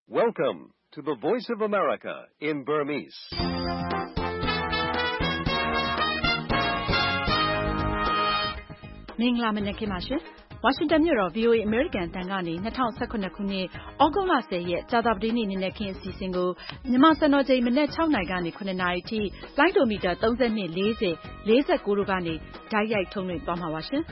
Welcome to the Voice of America in Burmese. ။မင်္ဂလာမနက်ခင်းပါရှင်။ဝါရှင်တန်မြို့တော် VOA အမေရိကန်အသံကနေ2019ခုနှစ် သြဂုတ်လ10 ရက်ကြာသပတေးနေ့နံနက်ခင်းအစီအစဉ်ကိုမြန်မာစံတော်ချိန်မနက်6နာရီကနေ9နာရီအထိလိုင်းဒိုမီတာ32 40 49တို့ကနေတိုက်ရိုက်ထုတ်လွှင့်သွားမှာပါရှင်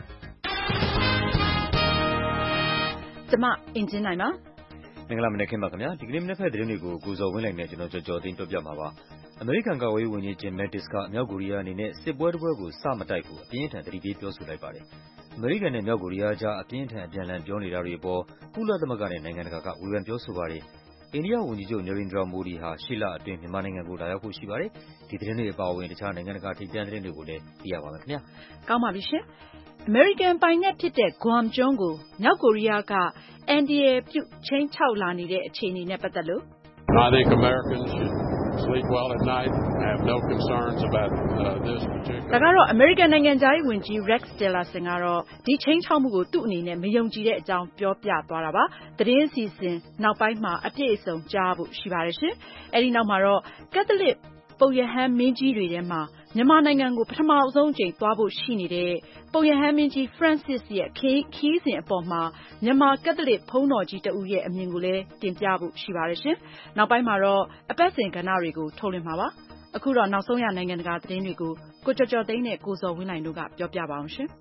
။ကျွန်မအင်ဂျင်နိုင်ပါမင်္ဂလာမနက်ခင်းပါခင်ဗျာဒီကနေ့မနက်ဖက်သတင်းတွေကိုကိုဇော်ဝင်းလိုက်နဲ့ကျွန်တော်ကြော်သိန်းပြောပြမှာပါအမေရိကန်ကာကွယ်ရေးဝန်ကြီးဂျင်မက်တစ်ကမြောက်ကိုရီးယားအနေနဲ့စစ်ပွဲတစ်ပွဲကိုစမတိုက်ဖို့အပြင်းထန်သတိပေးပြောဆိုလိုက်ပါတယ်အမေရိကန်နဲ့မြောက်ကိုရီးယားကြားအပြင်းထန်အပြန်အလှန်ပြောနေတာတွေအပေါ်ကုလသမဂ္ဂနဲ့နိုင်ငံတကာကဝေဖန်ပြောဆိုပါတယ်အိန္ဒိယဝန်ကြီးချုပ်နေရိန်ဒရာမိုဒီဟာရှေ့လအတွင်းမြန်မာနိုင်ငံကိုလာရောက်ဖို့ရှိပါတယ်ဒီသတင်းတွေအပါအဝင်တခြားနိုင်ငံတကာထိပ်တန်းသတင်းတွေကိုလည်းသိရပါမယ်ခင်ဗျာကောင်းပါပြီရှင်အမေရိကန်ပိုင်နက်ဖြစ်တဲ့ Guam ကျွန်းကိုမြောက်ကိုရီးယားကအန်ဒီရယ်ပြုခြိမ်းခြောက်လာနေတဲ့အခြေအနေနဲ့ပတ်သက်လို့ I think Americans should sleep well at night. I have no concerns about this particular. ဒါကတော့အမေရိကန်နိုင်ငံသားရေးဝန်ကြီး Rex Tillerson ကတော့ဒီခြိမ်းခြောက်မှုကိုသူ့အနေနဲ့မယုံကြည်တဲ့အကြောင်းပြောပြသွားတာပါသတင်းအစီအစဉ်နောက်ပိုင်းမှာအပြည့်အစုံကြားဖို့ရှိပါတယ်ရှင်အဲဒီနောက်မှာတော့ကက်သလစ်ပုပ်ရဟန်းမင်းကြီးတွေထဲမှာမြန်မာနိုင်ငံကိုပထမဆုံးအကြိမ်သွားဖို့ရှိနေတဲ့ပုပ်ရဟန်းမင်းကြီး Francis ရဲ့ခရီးစဉ်အပေါ်မှာမြန်မာကက်သလစ်ဘုန်းတော်ကြီးတဦးရဲ့အမြင်ကိုလည်းတင်ပြဖို့ရှိပါတယ်ရှင်။နောက်ပိုင်းမှာတော့အပတ်စဉ်ကဏ္ဍတွေကိုထုတ်လွှင့်မှာပါ။အခုတော့နောက်ဆုံးရနိုင်ငံတကာသတင်းတွေကိုကိုကျော်ကျော်သိန်းနဲ့ကိုဇော်ဝင်းနိုင်တို့ကပြောပြပါအောင်ရှင်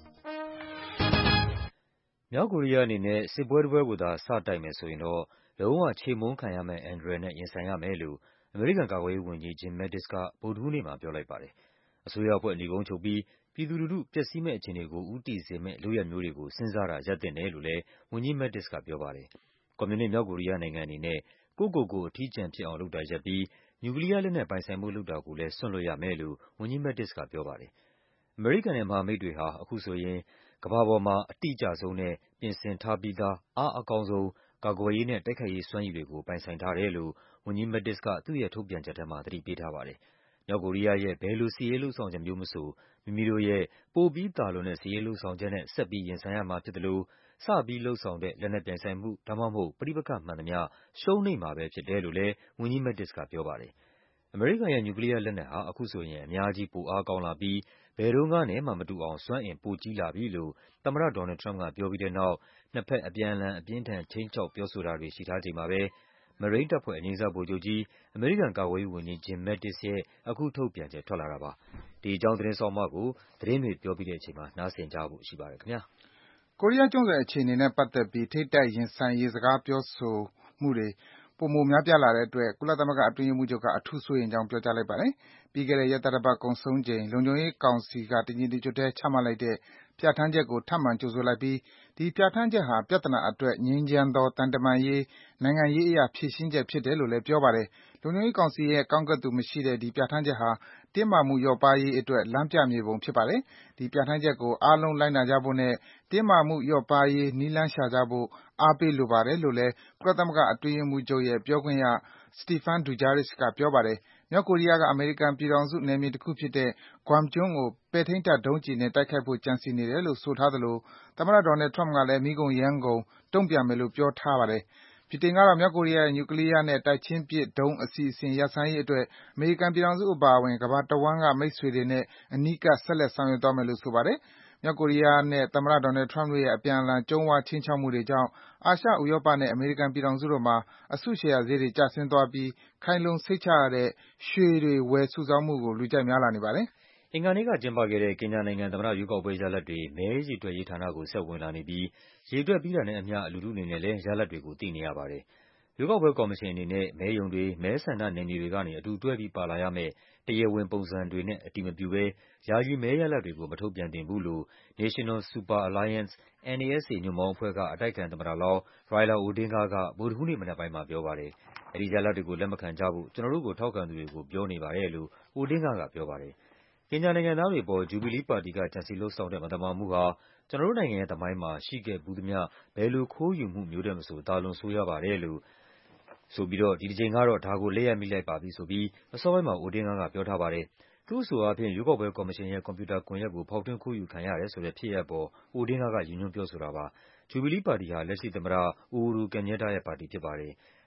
။မြောက်ကိုရီးယားအနေနဲ့စစ်ပွဲတစ်ပွဲကိုသာစတိုက်မယ်ဆိုရင်တော့လုံးဝချေမှုန်းခံရမယ့်အန်ဒရယ်နဲ့ရင်ဆိုင်ရမယ်လို့အမေရိကန်ကာကွယ်ရေးဝန်ကြီးဂျင်မက်တစ်ကဗုဒ္ဓဟူးနေ့မှာပြောလိုက်ပါတယ်။အစိုးရအဖွဲ့ညီကုန်းချုပ်ပြီးပြည်သူလူထုပျက်စီးမယ့်အခြေအနေကိုဦးတည်စေမယ့်လုပ်ရပ်မျိုးတွေကိုစဉ်းစားတာရပ်သင့်တယ်လို့လည်းဝန်ကြီးမက်တစ်ကပြောပါတယ်။ကွန်မြူနစ်မြောက်ကိုရီးယားနိုင်ငံအနေနဲ့ကိုယ့်အထီးကျန်ဖြစ်အောင်လုပ်တာရပ်ပြီးနျူကလီးယားလက်နက်ပိုင်ဆိုင်မှုလုပ်တာကိုလည်းစွန့်လွှတ်ရမယ်လို့ဝန်ကြီးမက်တစ်ကပြောပါတယ်။အမေရိကန်နဲ့မဟာမိတ်တွေဟာအခုဆိုရင်ကမ္ဘာပေါ်မှာအတိအကျဆုံးနဲ့ပြင်ဆင်ထားပြီးသားအားအကောင်းဆုံးကာကွယ်ရေးနဲ့တိုက်ခိုက်ရေးစွမ်းရည်တွေကိုပိုင်ဆိုင်ထားတယ်လို့ဝန်ကြီးမက်တစ်ကသူ့ရဲ့ထုတ်ပြန်ချက်ထဲမှာသတိပေးထားပါတယ်။မြောက်ကိုရီးယားရဲ့ဘယ်လိုစစ်ရေးလုပ်ဆောင်ချက်မျိုးမဆိုမိမိတို့ရဲ့ပိုပြီးသာလွန်တဲ့စစ်ရေးလုပ်ဆောင်ချက်နဲ့ဆက်ပြီးရင်ဆိုင်ရမှာဖြစ်သလိုစပြီးလုပ်ဆောင်တဲ့လက်နက်ပြိုင်ဆိုင်မှုဒါမှမဟုတ်ပဋိပက္ခမှန်သမျှရှုံးနိမ့်မှာပဲဖြစ်တယ်လို့လည်းဝန်ကြီးမက်တစ်ကပြောပါတယ်။အမေရိကန်ရဲ့နျူကလီးယားလက်နက်ဟာအခုဆိုရင်အများကြီးပိုအားကောင်းလာပြီးဘယ်တုန်းကနဲ့မှမတူအောင်စွမ်းအင်ပိုကြီးလာပြီလို့သမ္မတဒေါ်နယ်လ်ဒ် ထရမ့်ပ်ကပြောပြီးတဲ့နောက်နှစ်ဖက်အပြန်အလှန်အပြင်းထန်ခြိမ်းခြောက်ပြောဆိုတာတွေရှိထားချိန်မှာပဲမရိန်းတပ်ဖွဲ့အငြိမ်းစားဗိုလ်ချုပ်ကြီးအမေရိကန်ကာကွယ်ရေးဝန်ကြီးဂျင်မက်တစ်ရဲ့အခုထုတ်ပြန်ချက်ထွက်လာတာပါ။ဒီအကြောင်းသတင်းဆောင်းပါးကိုသတင်းတွေပြောပြီးတဲ့အချိန်မှာနားဆင်ကြဖို့ရှိပါတယ်ခင်ဗျာ။ကိုရီးယားကျွန်းဆွယ်အခြေအနေနဲ့ပတ်သက်ပြီးထိပ်တိုက်ရင်ဆိုင်ရေးစကားပြောဆိုမှုတွေပိုမိုများပြားလာတဲ့အတွက်ကုလသမဂ္ဂအတွင်းရေးမှူးချုပ်ကအထူးစိုးရိမ်ကြောင်းပြောကြားလိုက်ပါတယ်။ပြီးခဲ့တဲ့ရက်သတ္တပတ်ကုန်ဆုံးချိန်လုံခြုံရေးကောင်စီကတညီတညွတ်တည်းချမှတ်လိုက်တဲ့ပြဌာန်းချက်ကိုထပ်မံကြိုဆိုလိုက်ပြီးဒီပြဌာန်းချက်ဟာပြဿနာအတွက်ငြိမ်းချမ်းသောသံတမန်ရေး၊နိုင်ငံရေးအရဖြေရှင်းချက်ဖြစ်တယ်လို့လည်းပြောပါတယ်။လုံခြုံရေးကောင်စီရဲ့ကန့်ကွက်သူမရှိတဲ့ဒီပြဌာန်းချက်ဟာတင်းမာမှုလျော့ပါးရေးအတွက်လမ်းပြမြေပုံဖြစ်ပါတယ်။ဒီပြဌာန်းချက်ကိုအားလုံးလိုက်နာကြဖို့နဲ့တင်းမာမှုလျော့ပါးရေးနည်းလမ်းရှာကြဖို့အားပေးလိုပါတယ်လို့လည်းကုလသမဂ္ဂအတွင်းရေးမှူးချုပ်ရဲ့ပြောခွင့်ရ Stéphane Dujarric ကပြောပါတယ်။မြောက်ကိုရီးယားကအမေရိကန်ပြည်ထောင်စုနယ်မြေတခုဖြစ်တဲ့ Guam ကျွန်းကိုပဲ့ထိန်းတပ်ဒုံးကျည်နဲ့တိုက်ခိုက်ဖို့ကြံစည်နေတယ်လို့ဆိုထားသလိုသမ္မတဒေါ်နယ်လ်ဒ် ထရမ့်ပ်ကလည်းမီးကုန်ယမ်းကုန်တုံ့ပြန်မယ်လို့ပြောထားပါတယ်။ဗြိတိန်ကတော့မြောက်ကိုရီးယားရဲ့နျူကလီးယားနဲ့တိုက်ချင်းပစ်ဒုံးအစီအစဉ်ရပ်ဆိုင်းရေးအတွက်အမေရိကန်ပြည်ထောင်စုအပါအဝင်ကမ္ဘာတဝန်းကမိတ်ဆွေတွေနဲ့အနီးကပ်ဆက်လက်ဆောင်ရွက်သွားမယ်လို့ဆိုပါတယ်။မြောက်ကိုရီးယားနဲ့သမ္မတဒေါ်နယ်လ်ဒ် ထရမ့်ပ်တို့ရဲ့အပြန်အလှန်ကြုံးဝါးခြိမ်းခြောက်မှုတွေကြောင့်အာရှ၊ဥရောပနဲ့အမေရိကန်ပြည်ထောင်စုတို့မှာအစုရှယ်ယာဈေးတွေကျဆင်းသွားပြီးခိုင်လုံစိတ်ချရတဲ့ရွှေတွေဝယ်စုဆောင်းမှုကိုလူကြိုက်များလာနေပါတယ်။အင်္ဂါနေ့ကကျင်းပခဲ့တဲ့ကင်ညာနိုင်ငံသမ္မတရွေးကောက်ပွဲရလဒ်တွေမဲရေတွက်ရေးဌာနကိုဆက်ဝင်လာနေပြီးရေတွက်ပြီးတာနဲ့အမျှလူထုအနေနဲ့လည်းရလဒ်တွေကိုသိနေရပါတယ်။ရွေးကောက်ပွဲကော်မရှင်အနေနဲ့မဲရုံတွေ၊မဲဆန္ဒနယ်မြေတွေကနေအတူတွဲပြီးပါလာရမယ့်တရားဝင်ပုံစံတွေနဲ့အတည်မပြုဘဲယာယီမဲရလဒ်တွေကိုမထုတ်ပြန်သင့်ဘူးလို့ National Super Alliance (NASA) ညွန့်ပေါင်းအဖွဲ့ကအတိုက်အခံသမ္မတလောင်း Raila Odinga ကဗုဒ္ဓဟူးနေ့မနက်ပိုင်းမှာပြောပါတယ်။အဲဒီရလဒ်တွေကိုလက်မခံကြဖို့ကျနော်တို့ကိုထောက်ခံသူတွေကိုပြောနေပါတယ်လို့ Odinga ကပြောပါတယ်။ကင်ညာနိုင်ငံသားတွေအပေါ် Jubilee ပါတီကကြံစည်လုပ်ဆောင်တဲ့မသမာမှုဟာကျနော်တို့နိုင်ငံရဲ့သမိုင်းမှာရှိခဲ့ဖူးသမျှဘယ်လိုခိုးယူမှုမျိုးထက်မဆိုသာလွန်ဆိုးရွားပါတယ်လို့ဆိုပြီးဒီတကြိမ်ကတော့ဒါကိုလက်ရပ်မိလိုက်ပါပြီဆိုပြီးအစောပိုင်းမှာ Odinga ကပြောထားပါတယ်။သူ့အဆိုအားဖြင့်ရွေးကောက်ပွဲကော်မရှင်ရဲ့ကွန်ပျူတာကွန်ယက်ကိုဖောက်ထွင်းခိုးယူခံရတယ်ဆိုတဲ့ဖြစ်ရပ်အပေါ် Odinga ကရည်ညွှန်းပြောဆိုတာပါ။ Jubilee ပါတီဟာလက်ရှိသမ္မတ Uhuru Kenyatta ရဲ့ပါတီဖြစ်ပါတယ်။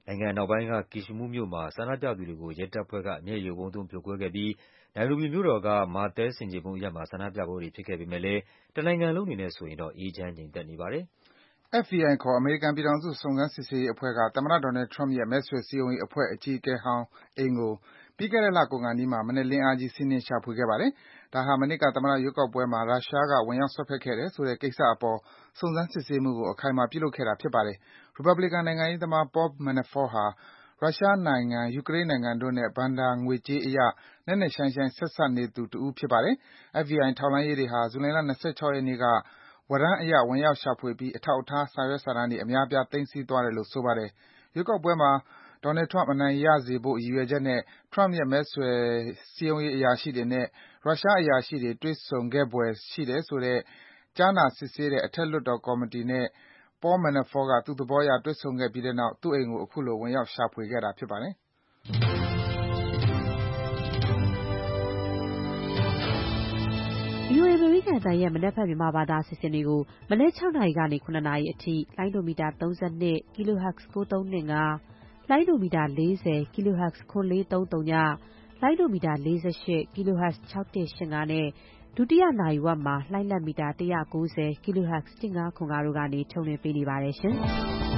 နိုင်ငံအနောက်ပိုင်းက Kisumu မြို့မှာ ဆန္ဒပြသူတွေကို ရဲတပ်ဖွဲ့က မျက်ရည်ယိုဗုံးသုံးဖြိုခွဲခဲ့ပြီး နိုင်ရိုဘီမြို့တော်က Martha ဆင်ခြေဖုံးအရပ်မှာ ဆန္ဒပြပွဲတွေဖြစ်ခဲ့ပေမယ့်လည်း တနိုင်ငံလုံးအနေနဲ့ဆိုရင်တော့ အေးချမ်းငြိမ်သက်နေပါတယ်။ FBI ခေါ် အမေရိကန်ပြည်ထောင်စု စုံစမ်းစစ်ဆေးရေးအဖွဲ့က သမ္မတ Donald Trump ရဲ့ မဲဆွယ်စည်းရုံးရေးအဖွဲ့ အကြီးအကဲဟောင်းအိမ်ကို ပြီးခဲ့တဲ့လကုန်ခါနီးမှာ မနက်လင်းအားကြီး စီးနင်းရှာဖွေခဲ့ပါတယ်။ ဒါဟာ မနှစ်က သမ္မတရွေးကောက်ပွဲမှာ ရုရှားက ဝင်ရောက်စွက်ဖက်ခဲ့တယ်ဆိုတဲ့ ကိစ္စအပေါ် စုံစမ်းစစ်ဆေးမှုကို အခိုင်အမာပြုလုပ်ခဲ့တာဖြစ်ပါတယ်။ ရီပတ်ဘလီကန်နိုင်ငံရေးသမား Paul Manafort ဟာ ရုရှားနိုင်ငံ၊ ယူကရိန်းနိုင်ငံတို့နဲ့ ဘဏ္ဍာငွေကြေးအရ နက်နက်ရှိုင်းရှိုင်း ဆက်စပ်နေသူတဦးဖြစ်ပါတယ်။ FBI ထောက်လှမ်းရေးတွေဟာ ဇူလိုင်လ ၂၆ ရက်နေ့က ဝရမ်းအရ ဝင်ရောက်ရှာဖွေပြီး အထောက်အထား စာရွက်စာတမ်းတွေ အများအပြား သိမ်းဆည်းသွားတယ်လို့ ဆိုပါတယ်။ ရွေးကောက်ပွဲမှာ Donald Trump အနိုင်ရစေဖို့ ရည်ရွယ်ချက်နဲ့ Trump ရဲ့ မဲဆွယ်စည်းရုံးရေးအရာရှိတွေနဲ့ ရုရှားအရာရှိတွေ တွေ့ဆုံခဲ့ဖွယ်ရှိတယ်ဆိုတဲ့ ကြားနာစစ်ဆေးတဲ့ အထက်လွှတ်တော်ကော်မတီနဲ့ Paul Manafort က သူ့သဘောအရ တွေ့ဆုံခဲ့ပြီးတဲ့နောက် သူ့အိမ်ကို အခုလို ဝင်ရောက်ရှာဖွေခဲ့တာဖြစ်ပါတယ်။ VOA အမေရိကန်အသံရဲ့ မနက်ဖြန် မြန်မာဘာသာအစီအစဉ်တွေကို မနက် 6 နာရီကနေ 7 နာရီအထိ လိုင်းဒိုမီတာ 32 kHz 9325 လိုင်းဒိုမီတာ 40 kHz 9430 ည လိုင်းဒိုမီတာ 48 kHz 6185 နဲ့ ဒုတိယနာရီဝက်မှာ လှိုင်းလတ်မီတာ 190 kHz 1505 တို့ကနေ ထုတ်လွှင့်ပေးနေပါတယ်ရှင်။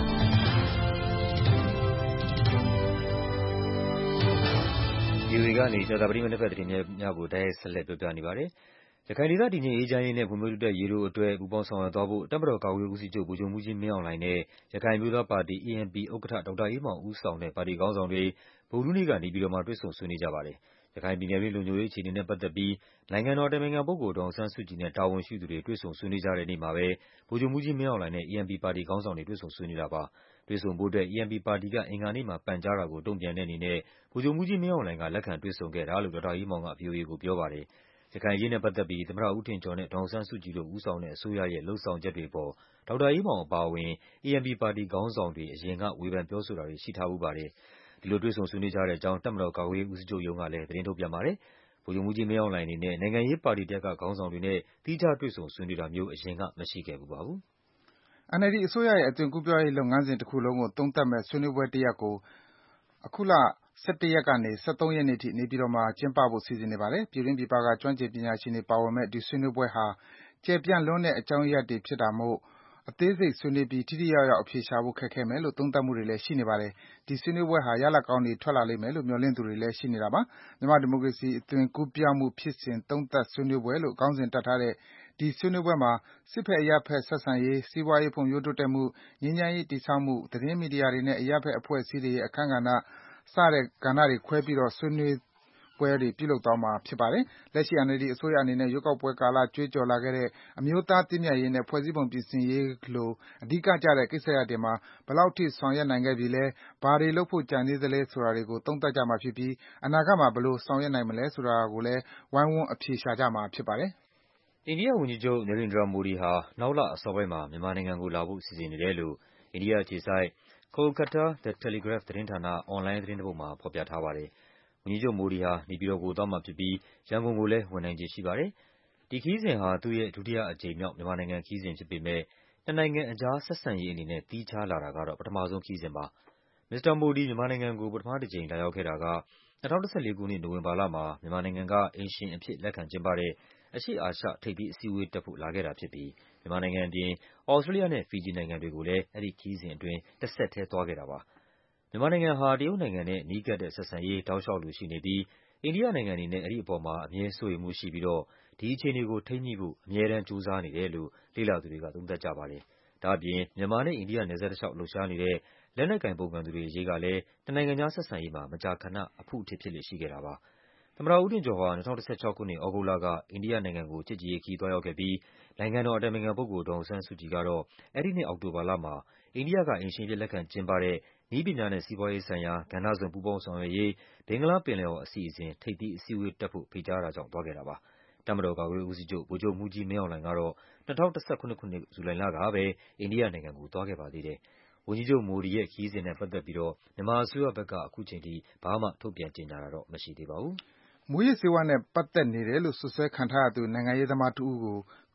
VOA ကနေ ကြာသပတေးမနက်ဘက်သတင်းများကို တိုက်ရိုက်ဆက်လက်ပြောပြနေပါတယ်။ ရခိုင်ဒေသ တည်ငြိမ်အေးချမ်းရေးနဲ့ ဖွံ့ဖြိုးတိုးတက်ရေးတို့အတွက် ပူးပေါင်းဆောင်ရွက်သွားဖို့ တပ်မတော်ကာကွယ်ရေးဦးစီးချုပ် ဗိုလ်ချုပ်မှူးကြီးမင်းအောင်လှိုင်နဲ့ ရခိုင်အမျိုးသားပါတီ ANP ဥက္ကဋ္ဌ ဒေါက်တာအေးမောင်ဦးဆောင်တဲ့ ပါတီခေါင်းဆောင်တွေ ဗုဒ္ဓဟူးနေ့က နေပြည်တော်မှာ တွေ့ဆုံဆွေးနွေးကြပါတယ်။ ရခိုင်ပြည်နယ်တွင်း လုံခြုံရေးအခြေအနေနဲ့ပတ်သက်ပြီး နိုင်ငံတော်အတိုင်ပင်ခံပုဂ္ဂိုလ် ဒေါ်အောင်ဆန်းစုကြည်နဲ့ တာဝန်ရှိသူတွေ တွေ့ဆုံဆွေးနွေးကြတဲ့နေ့မှာပဲ ဗိုလ်ချုပ်မှူးကြီးမင်းအောင်လှိုင်နဲ့ ANP ပါတီခေါင်းဆောင်တွေ တွေ့ဆုံဆွေးနွေးတာပါ။ တွေ့ဆုံဖို့အတွက် ANP ပါတီက အင်္ဂါနေ့မှာ ပန်ကြားတာကို တုံ့ပြန်တဲ့အနေနဲ့ ဗိုလ်ချုပ်မှူးကြီးမင်းအောင်လှိုင်က လက်ခံတွေ့ဆုံခဲ့တာလို့ ဒေါက်တာအေးမောင်က ဗွီအိုအေကိုပြောပါတယ်။ ရခိုင်အရေးနဲ့ပတ်သက်ပြီး သမ္မတဦးထင်ကျော်နဲ့ ဒေါ်အောင်ဆန်းစုကြည်တို့ ဦးဆောင်တဲ့အစိုးရရဲ့ လုပ်ဆောင်ချက်တွေအပေါ် ဒေါက်တာအေးမောင်အပါအဝင် ANP ပါတီခေါင်းဆောင်တွေ အရင်က ဝေဖန်ပြောဆိုတာတွေ ရှိထားဖူးပါတယ်။ ဒီလိုတွေ့ဆုံဆွေးနွေးကြတဲ့အကြောင်း တပ်မတော်ကာကွယ်ရေးဦးစီးချုပ်ရုံးကလည်း သတင်းထုတ်ပြန်ပါတယ်။ ဗိုလ်ချုပ်မှူးကြီးမင်းအောင်လှိုင်အနေနဲ့ နိုင်ငံရေးပါတီတရပ်က ခေါင်းဆောင်တွေနဲ့ သီးခြားတွေ့ဆုံဆွေးနွေးတာမျိုး အရင်က မရှိခဲ့ဖူးပါဘူး။ NLD အစိုးရရဲ့ အသွင်ကူးပြောင်းရေးလုပ်ငန်းစဉ်တခုလုံးကို သုံးသပ်မယ့် ဆွေးနွေးပွဲတရပ်ကို အခုလ ၁၁ ရက်ကနေ ၁၃ ရက်နေ့အထိ နေပြည်တော်မှာ ကျင်းပဖို့ စီစဉ်နေပါတယ်။ ပြည်တွင်းပြည်ပက ကျွမ်းကျင်ပညာရှင်တွေပါဝင်မယ့် ဒီဆွေးနွေးပွဲဟာ ကျယ်ပြန့်လွန်းတဲ့ အကြောင်းရပ်တွေဖြစ်တာမို့ အသေးစိတ်ဆွေးနွေးပြီး ထိထိရောက်ရောက် အဖြေရှာဖို့ ခက်ခဲမယ်လို့ သုံးသပ်မှုတွေလည်း ရှိနေပါတယ်။ ဒီဆွေးနွေးပွဲဟာ ရလဒ်ကောင်းတွေ ထွက်လာလိမ့်မယ်လို့ မျှော်လင့်သူတွေလည်း ရှိနေတာပါ။ မြန်မာ့ဒီမိုကရေစီ အသွင်ကူးပြောင်းမှုဖြစ်စဉ် သုံးသပ်ဆွေးနွေးပွဲလို့ ခေါင်းစဉ်တပ်ထားတဲ့ ဒီဆွေးနွေးပွဲမှာ စစ်ဘက်-အရပ်ဘက် ဆက်ဆံရေး၊ စီးပွားရေးဖွံ့ဖြိုးတိုးတက်မှု၊ ငြိမ်းချမ်းရေးတည်ဆောက်မှု၊ သတင်းမီဒီယာတွေနဲ့ အရပ်ဘက်အဖွဲ့အစည်းတွေရဲ့ အခန်းကဏ္ဍ စတဲ့ ကဏ္ဍတွေခွဲပြီး ဆွေးနွေးပွဲတွေ ပြုလုပ်သွားမှာ ဖြစ်ပါတယ်။ လက်ရှိ NLD အစိုးရအနေနဲ့ ရွေးကောက်ပွဲကာလ ကြွေးကြော်လာခဲ့တဲ့ အမျိုးသားသင့်မြတ်ရေးနဲ့ ဖွဲ့စည်းပုံပြင်ဆင်ရေးလို အဓိကကျတဲ့ ကိစ္စရပ်တွေမှာ ဘယ်လောက်အထိ ဆောင်ရွက်နိုင်ခဲ့ပြီလဲ၊ ဘာတွေလုပ်ဖို့ ကျန်သေးသလဲဆိုတာတွေကို သုံးသပ်ကြမှာဖြစ်ပြီး အနာဂတ်မှာ ဘယ်လိုဆောင်ရွက်နိုင်မလဲဆိုတာကိုလည်း ဝိုင်းဝန်း အဖြေရှာကြမှာ ဖြစ်ပါတယ်။ အိန္ဒိယဝန်ကြီးချုပ် Narendra Modi ဟာ နောက်လအစောပိုင်းမှာ မြန်မာနိုင်ငံကိုလာဖို့ စီစဉ်နေတယ်လို့ အိန္ဒိယအခြေစိုက် Kolkata The Telegraph သတင်းဌာန အွန်လိုင်းသတင်းတပုဒ်မှာ ဖော်ပြထားပါတယ်။ ဝန်ကြီးချုပ် Modi ဟာ နေပြည်တော်ကို သွားမှာဖြစ်ပြီး ရန်ကုန်ကိုလည်း ဝင်နိုင်ခြေရှိပါတယ်။ ဒီခရီးစဉ်ဟာ သူ့ရဲ့ ဒုတိယအကြိမ်မြောက် မြန်မာနိုင်ငံခရီးစဉ်ဖြစ်ပေမယ့် နှစ်နိုင်ငံအကြား ဆက်ဆံရေးအနေနဲ့ သီးခြားလာတာကတော့ ပထမဆုံးခရီးစဉ်ပါ။ မစ္စတာ Modi မြန်မာနိုင်ငံကို ပထမတကြိမ် လာရောက်ခဲ့တာက ၂၀၁၄ ခုနှစ် နိုဝင်ဘာလမှာ မြန်မာနိုင်ငံက အိမ်ရှင်အဖြစ် လက်ခံကျင်းပတဲ့ အရှေ့အာရှ ထိပ်သီးအစည်းအဝေးတက်ဖို့ လာခဲ့တာဖြစ်ပြီး မြန်မာနိုင်ငံအပြင် သြစတြေးလျနဲ့ ဖီဂျီနိုင်ငံတွေကိုလည်း အဲဒီခရီးစဉ်အတွင်း တဆက်တည်း သွားခဲ့တာပါ။ မြန်မာနိုင်ငံဟာ တရုတ်နိုင်ငံနဲ့ နီးကပ်တဲ့ဆက်ဆံရေး တောက်လျှောက်လိုရှိနေပြီး အိန္ဒိယနိုင်ငံအနေနဲ့ အဲဒီအပေါ်မှာ အမြဲစိုးရိမ်မှုရှိပြီးတော့ ဒီအခြေအနေကို ထိန်းညှိဖို့ အမြဲတမ်း ကြိုးစားနေတယ်လို့ လေ့လာသူတွေက သုံးသပ်ကြပါတယ်။ ဒါ့အပြင် မြန်မာနဲ့ အိန္ဒိယနယ်စပ်တလျှောက် လှုပ်ရှားနေတဲ့ လက်နက်ကိုင်ပုန်ကန်သူတွေအရေးကလည်း နှစ်နိုင်ငံကြားဆက်ဆံရေးမှာ မကြာခဏ အဖုအထစ် ဖြစ်လေ့ရှိခဲ့တာပါ။ သမ္မတဦးထင်ကျော်ဟာ ၂၀၁၆ ခုနှစ်၊ သြဂုတ်လက အိန္ဒိယနိုင်ငံကို ချစ်ကြည်ရေးခရီး သွားရောက်ခဲ့ပြီး နိုင်ငံတော်အတိုင်ပင်ခံပုဂ္ဂိုလ် ဒေါ်အောင်ဆန်းစုကြည်ကတော့ အဲဒီနှစ် အောက်တိုဘာလမှာ အိန္ဒိယက အိမ်ရှင်အဖြစ် လက်ခံကျင်းပတဲ့ နည်းပညာနဲ့ စီးပွားရေးဆိုင်ရာ ကဏ္ဍစုံ ပူးပေါင်းဆောင်ရွက်ရေး ဘင်္ဂလားပင်လယ်အော်အစီအစဉ် ထိပ်သီးအစည်းအဝေးတက်ဖို့ ဖိတ်ကြားတာကြောင့် သွားခဲ့တာပါ။ တပ်မတော်ကာကွယ်ရေးဦးစီးချုပ် ဗိုလ်ချုပ်မှူးကြီးမင်းအောင်လှိုင်ကတော့ ၂၀၁၇ ခုနှစ်၊ ဇူလိုင်လကပဲ အိန္ဒိယနိုင်ငံကို သွားခဲ့ပါသေးတယ်။ ဝန်ကြီးချုပ် Modi ရဲ့ ခရီးစဉ်နဲ့ပတ်သက်ပြီးတော့ မြန်မာအစိုးရဘက်က ခုချိန်ထိ ဘာမှ ထုတ်ပြန်ကြေညာတာတော့ မရှိသေးပါဘူး။ မူးယစ်ဆေးဝါးနဲ့ ပတ်သက်နေတယ်လို့ စွပ်စွဲခံထားရသူ နိုင်ငံရေးသမားတဦးကို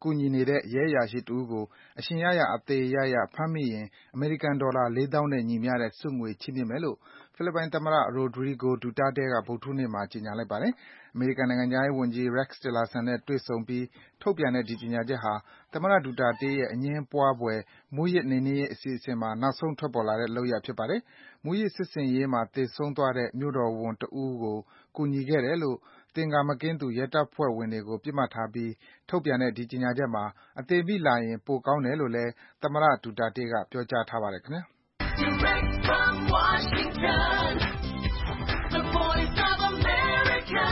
ကူညီနေတဲ့ရဲအရာရှိတဦးကိုအရှင်ရရအသေရရဖမ်းမိရင်အမေရိကန်ဒေါ်လာ 4,000 နဲ့ညီမျှတဲ့ဆုငွေချီးမြှင့်မယ်လို့ဖိလစ်ပိုင်သမ္မတ Rodrigo Duterte ကဗုဒ္ဓဟူးနေ့မှာကြေညာလိုက်ပါတယ်။ အမေရိကန်နိုင်ငံခြားရေးဝန်ကြီး Rex Tillerson နဲ့တွေ့ဆုံပြီးထုတ်ပြန်တဲ့ဒီကြေညာချက်ဟာသမ္မတ Duterte ရဲ့အငြင်းပွားဖွယ်မူးယစ်နှိမ်နင်းရေးအစီအစဉ်မှာနောက်ဆုံးထွက်ပေါ်လာတဲ့လုပ်ရပ်ဖြစ်ပါတယ်။မူးယစ်စစ်ဆင်ရေးမှာသေဆုံးသွားတဲ့မြို့တော်ဝန်တဦးကိုကူညီခဲ့တယ်လို့သင်္ကာမကင်းသူရဲတပ်ဖွဲ့ဝင်တွေကိုပစ်မှတ်ထားပြီးထုတ်ပြန်တဲ့ဒီကြေညာချက်မှာအသေမိလာရင်ပိုကောင်းတယ်လို့လည်းသမ္မတ Duterte ကပြောကြားထားပါတယ်ခင်ဗျာ။ Direct from Washington, the voice of America,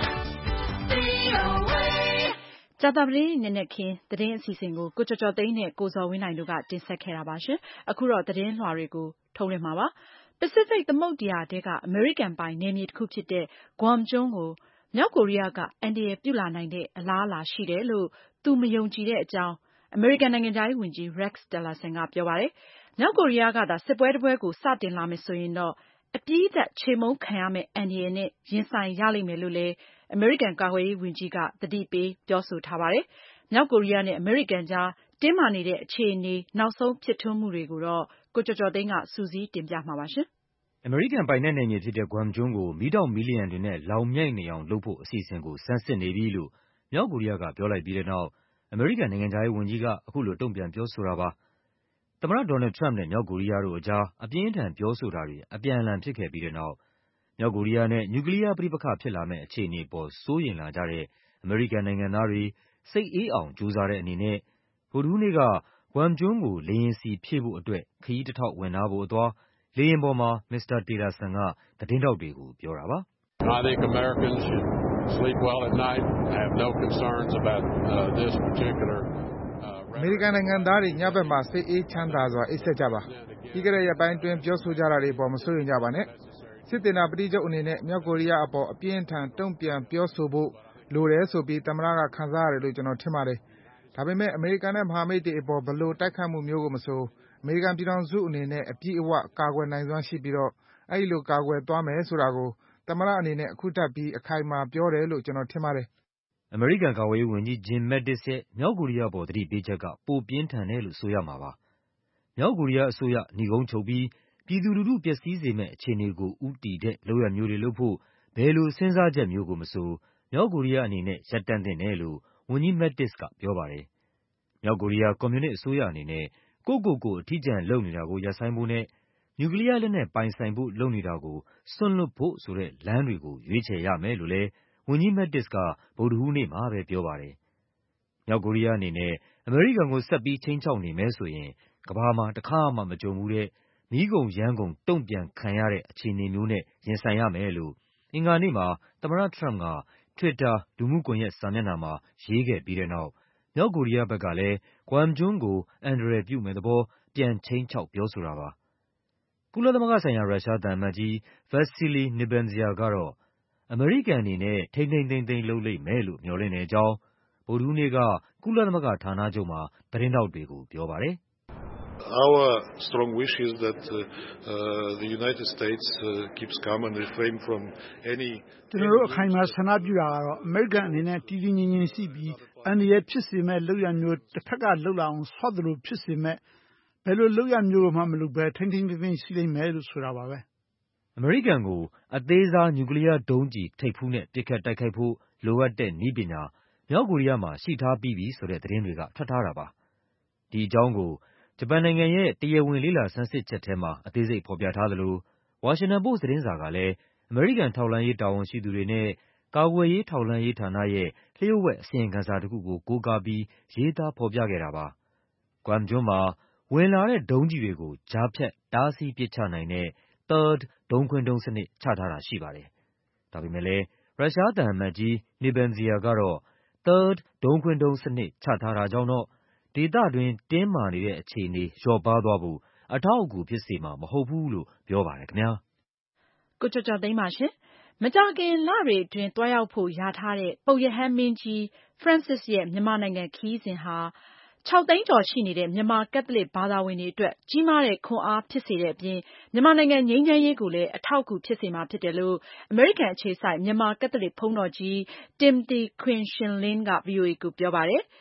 VOA ကြာသပတေးနေ့နက်ခင်းသတင်းအစီအစဉ်ကိုကိုကျော်ကျော်သိန်းနဲ့ကိုဇော်ဝင်းနိုင်တို့ကတင်ဆက်ခဲ့တာပါရှင်။အခုတော့သတင်းလွှာတွေကိုထုတ်လွှင့်မှာပါ။ ပစိဖိတ်သမုဒ္ဒရာထဲကအမေရိကန်ပိုင်နယ်မြေတစ်ခုဖြစ်တဲ့ Guam ကျွန်းကိုမြောက်ကိုရီးယားကအန္တရာယ်ပြုလာနိုင်တဲ့အလားအလာရှိတယ်လို့သူမယုံကြည်တဲ့အကြောင်းအမေရိကန်နိုင်ငံခြားရေးဝန်ကြီး Rex Tillerson ကပြောပါတယ်။မြောက်ကိုရီးယားကသာစစ်ပွဲတစ်ပွဲကိုစတင်လာမယ်ဆိုရင်တော့အပြီးသတ်ချေမှုန်းခံရမယ့်အန္တရာယ်နဲ့ရင်ဆိုင်ရလိမ့်မယ်လို့လည်းအမေရိကန်ကာကွယ်ရေးဝန်ကြီးကသတိပေးပြောဆိုထားပါတယ်။မြောက်ကိုရီးယားနဲ့အမေရိကန်ကြားတင်းမာနေတဲ့အခြေအနေနောက်ဆုံးဖြစ်ထွန်းမှုတွေကိုတော့ကိုကျော်ကျော်သိန်းကစူးစီးတင်ပြမှာပါရှင်။အမေရိကန်ပိုင်နက်နယ်မြေဖြစ်တဲ့ Guam ကျွန်းကိုမီးတောက်မီးလျှံတွေနဲ့လောင်မြိုက်နေအောင်လုပ်ဖို့အစီအစဉ်ကိုဆန်းစစ်နေပြီလို့မြောက်ကိုရီးယားကပြောလိုက်ပြီးတဲ့နောက်အမေရိကန်နိုင်ငံခြားရေးဝန်ကြီးကအခုလိုတုံ့ပြန်ပြောဆိုတာပါ။သမ္မတ Donald Trump နဲ့မြောက်ကိုရီးယားတို့အကြားအပြင်းအထန်ပြောဆိုတာတွေအပြန်အလှန်ဖြစ်ခဲ့ပြီးတဲ့နောက်မြောက်ကိုရီးယားနဲ့နျူကလီးယားပဋိပက္ခဖြစ်လာမယ့်အခြေအနေအပေါ်စိုးရိမ်လာကြတဲ့အမေရိကန်နိုင်ငံသားတွေစိတ်အေးအောင်ကြိုးစားတဲ့အနေနဲ့ဗုဒ္ဓဟူးနေ့က Guam ကျွန်းကိုလေယာဉ်ဆီဖြည့်ဖို့အတွက်ခရီးတထောက်ဝင်နားဖို့အသွားလေယာဉ်ပေါ်မှာမစ္စတာ Tillerson ကသတင်းထောက်တွေကိုပြောတာပါ။ I think Americans should sleep well at night. I have no concerns about this particular အမေရိကန်နိုင်ငံသားတွေညဘက်မှာစိတ်အေးချမ်းသာစွာအိပ်စက်ကြပါ။ပြီးခဲ့တဲ့ရက်ပိုင်းအတွင်းပြောဆိုကြတာတွေအပေါ်မစိုးရိမ်ကြပါနဲ့။စစ်တင်တာပဋိချုပ်အနေနဲ့မြောက်ကိုရီးယားအပေါ်အပြင်းအထန်တုံ့ပြန်ပြောဆိုဖို့လိုတယ်ဆိုပြီးသမ္မတကခံစားရတယ်လို့ကျွန်တော်ထင်ပါတယ်။ဒါပေမဲ့အမေရိကန်နဲ့မဟာမိတ်တွေအပေါ်ဘယ်လိုတိုက်ခိုက်မှုမျိုးကိုမဆိုအမေရိကန်ပြည်ထောင်စုအနေနဲ့အပြည့်အဝကာကွယ်နိုင်စွမ်းရှိပြီးတော့အဲဒီလိုကာကွယ်သွားမယ်ဆိုတာကိုသမ္မတအနေနဲ့အခုထပ်ပြီးအခိုင်အမာပြောတယ်လို့ကျွန်တော်ထင်ပါတယ်။အမေရိကန်ကာကွယ်ရေးဝန်ကြီး Jim Mattis ရဲ့မြောက်ကိုရီးယားအပေါ်သတိပေးချက်ကပိုပြင်းထန်တယ်လို့ဆိုရမှာပါ။မြောက်ကိုရီးယားအစိုးရနိဂုံးချုပ်ပြီးပြည်သူလူထုပျက်စီးစေမယ့်အခြေအနေကိုဦးတည်တဲ့လုပ်ရပ်မျိုးတွေလုပ်ဖို့ဘယ်လိုစဉ်းစားချက်မျိုးကိုမဆိုမြောက်ကိုရီးယားအနေနဲ့ရပ်တန့်သင့်တယ်လို့ဝန်ကြီး Mattis ကပြောပါတယ်။မြောက်ကိုရီးယားကွန်မြူနစ်အစိုးရအနေနဲ့ကိုယ့်အထီးကျန်လုပ်နေတာကိုရပ်ဆိုင်းဖို့နဲ့နျူကလီးယားလက်နက်ပိုင်ဆိုင်ဖို့လုပ်နေတာကိုစွန့်လွှတ်ဖို့ဆိုတဲ့လမ်းတွေကိုရွေးချယ်ရမယ်လို့လည်းဝန်ကြီး Mattis ကဗုဒ္ဓဟူးနေ့မှာပဲပြောပါတယ်။မြောက်ကိုရီးယားအနေနဲ့အမေရိကန်ကိုဆက်ပြီးခြိမ်းခြောက်နေမယ်ဆိုရင်ကမ္ဘာမှာတခါမှမကြုံဖူးတဲ့မီးကုန်ယမ်းကုန်တုံ့ပြန်ခံရတဲ့အခြေအနေမျိုးနဲ့ရင်ဆိုင်ရမယ်လို့အင်္ဂါနေ့မှာသမ္မတ Trump က Twitter လူမှုကွန်ရက်စာမျက်နှာမှာရေးခဲ့ပြီးတဲ့နောက်မြောက်ကိုရီးယားဘက်ကလည်း Guam ကျွန်းကိုအန္တရာယ်ပြုမယ့်သဘောပြန်ခြိမ်းခြောက်ပြောဆိုတာပါ။ကုလသမဂ္ဂဆိုင်ရာရုရှားသံအမတ်ကြီး Vasily Nebenzia ကတော့အမေရိကန်အနေနဲ့ထိန်းထိန်းသိမ်းသိမ်းလုပ်လိမ့်မယ်လို့မျှော်လင့်တဲ့အကြောင်းဗုဒ္ဓဟူးနေ့ကကုလသမဂ္ဂဌာနချုပ်မှာသတင်းထောက်တွေကိုပြောပါတယ်။ Our strong wish is that the United States keeps calm and refrain from any ကျွန်တော်တို့အခိုင်အမာဆန္ဒပြုတာကတော့အမေရိကန်အနေနဲ့တည်တည်ငြိမ်ငြိမ်ရှိပြီးအန္တရာယ်ဖြစ်စေမဲ့လုပ်ရမျိုးတစ်ဖက်ကလှုပ်လာအောင်ဆွသလိုဖြစ်စေမဲ့ဘယ်လိုလုပ်ရမျိုးမှမလုပ်ဘဲထိန်းထိန်းသိမ်းသိမ်းရှိလိမ့်မယ်လို့ဆိုတာပါပဲအမေရိကန်ကိုအသေးစားနျူကလီးယားဒုံးကျည်ထိပ်ဖူးနဲ့ပစ်ခတ်တိုက်ခိုက်ဖို့လိုအပ်တဲ့နည်းပညာမြောက်ကိုရီးယားမှာရှိထားပြီးပြီဆိုတဲ့သတင်းတွေကထွက်ထားတာပါဒီအကြောင်းကိုဂျပန်နိုင်ငံရဲ့တရားဝင်လေ့လာဆန်းစစ်ချက်ထဲမှာအသေးစိတ်ဖော်ပြထားသလိုဝါရှင်တန်ပို့စ်သတင်းစာကလည်းအမေရိကန်ထောက်လှမ်းရေးတာဝန်ရှိသူတွေနဲ့ကာကွယ်ရေးထောက်လှမ်းရေးဌာနရဲ့လျှို့ဝှက်အစီရင်ခံစာတစ်ခုကိုကိုးကားပြီးရေးသားဖော်ပြခဲ့တာပါ။ Guam ကျွန်းမှာဝင်လာတဲ့ဒုံးကျည်တွေကိုကြားဖြတ်တားဆီးပစ်ချနိုင်တဲ့ THAAD ဒုံးခွင်းဒုံးစနစ်ချထားတာရှိပါတယ်။ဒါပေမဲ့လည်းရုရှားသံအမတ်ကြီး Nebenzia ကတော့ THAAD ဒုံးခွင်းဒုံးစနစ်ချထားတာကြောင့်တော့ဒေသတွင်းတင်းမာနေတဲ့အခြေအနေလျော့ပါးသွားဖို့အထောက်အကူဖြစ်စေမှာမဟုတ်ဘူးလို့ပြောပါတယ်ခင်ဗျာ။ကိုကျော်ကျော်သိန်းပါရှင်။မကြာခင်လတွေအတွင်းသွားရောက်ဖို့ယာထားတဲ့ပုပ်ရဟန်းမင်းကြီး Francis ရဲ့မြန်မာနိုင်ငံခရီးစဉ်ဟာ6 သိန်းကျော်ရှိနေတဲ့မြန်မာကက်သလစ်ဘာသာဝင်တွေအတွက်ကြီးမားတဲ့ခွန်အားဖြစ်စေတဲ့အပြင်မြန်မာနိုင်ငံငြိမ်းချမ်းရေးကိုလည်းအထောက်အကူဖြစ်စေမှာဖြစ်တယ်လို့အမေရိကန်အခြေစိုက်မြန်မာကက်သလစ်ဘုန်းတော်ကြီး Timothy Quinshilin က VOA ကိုပြောပါတယ်။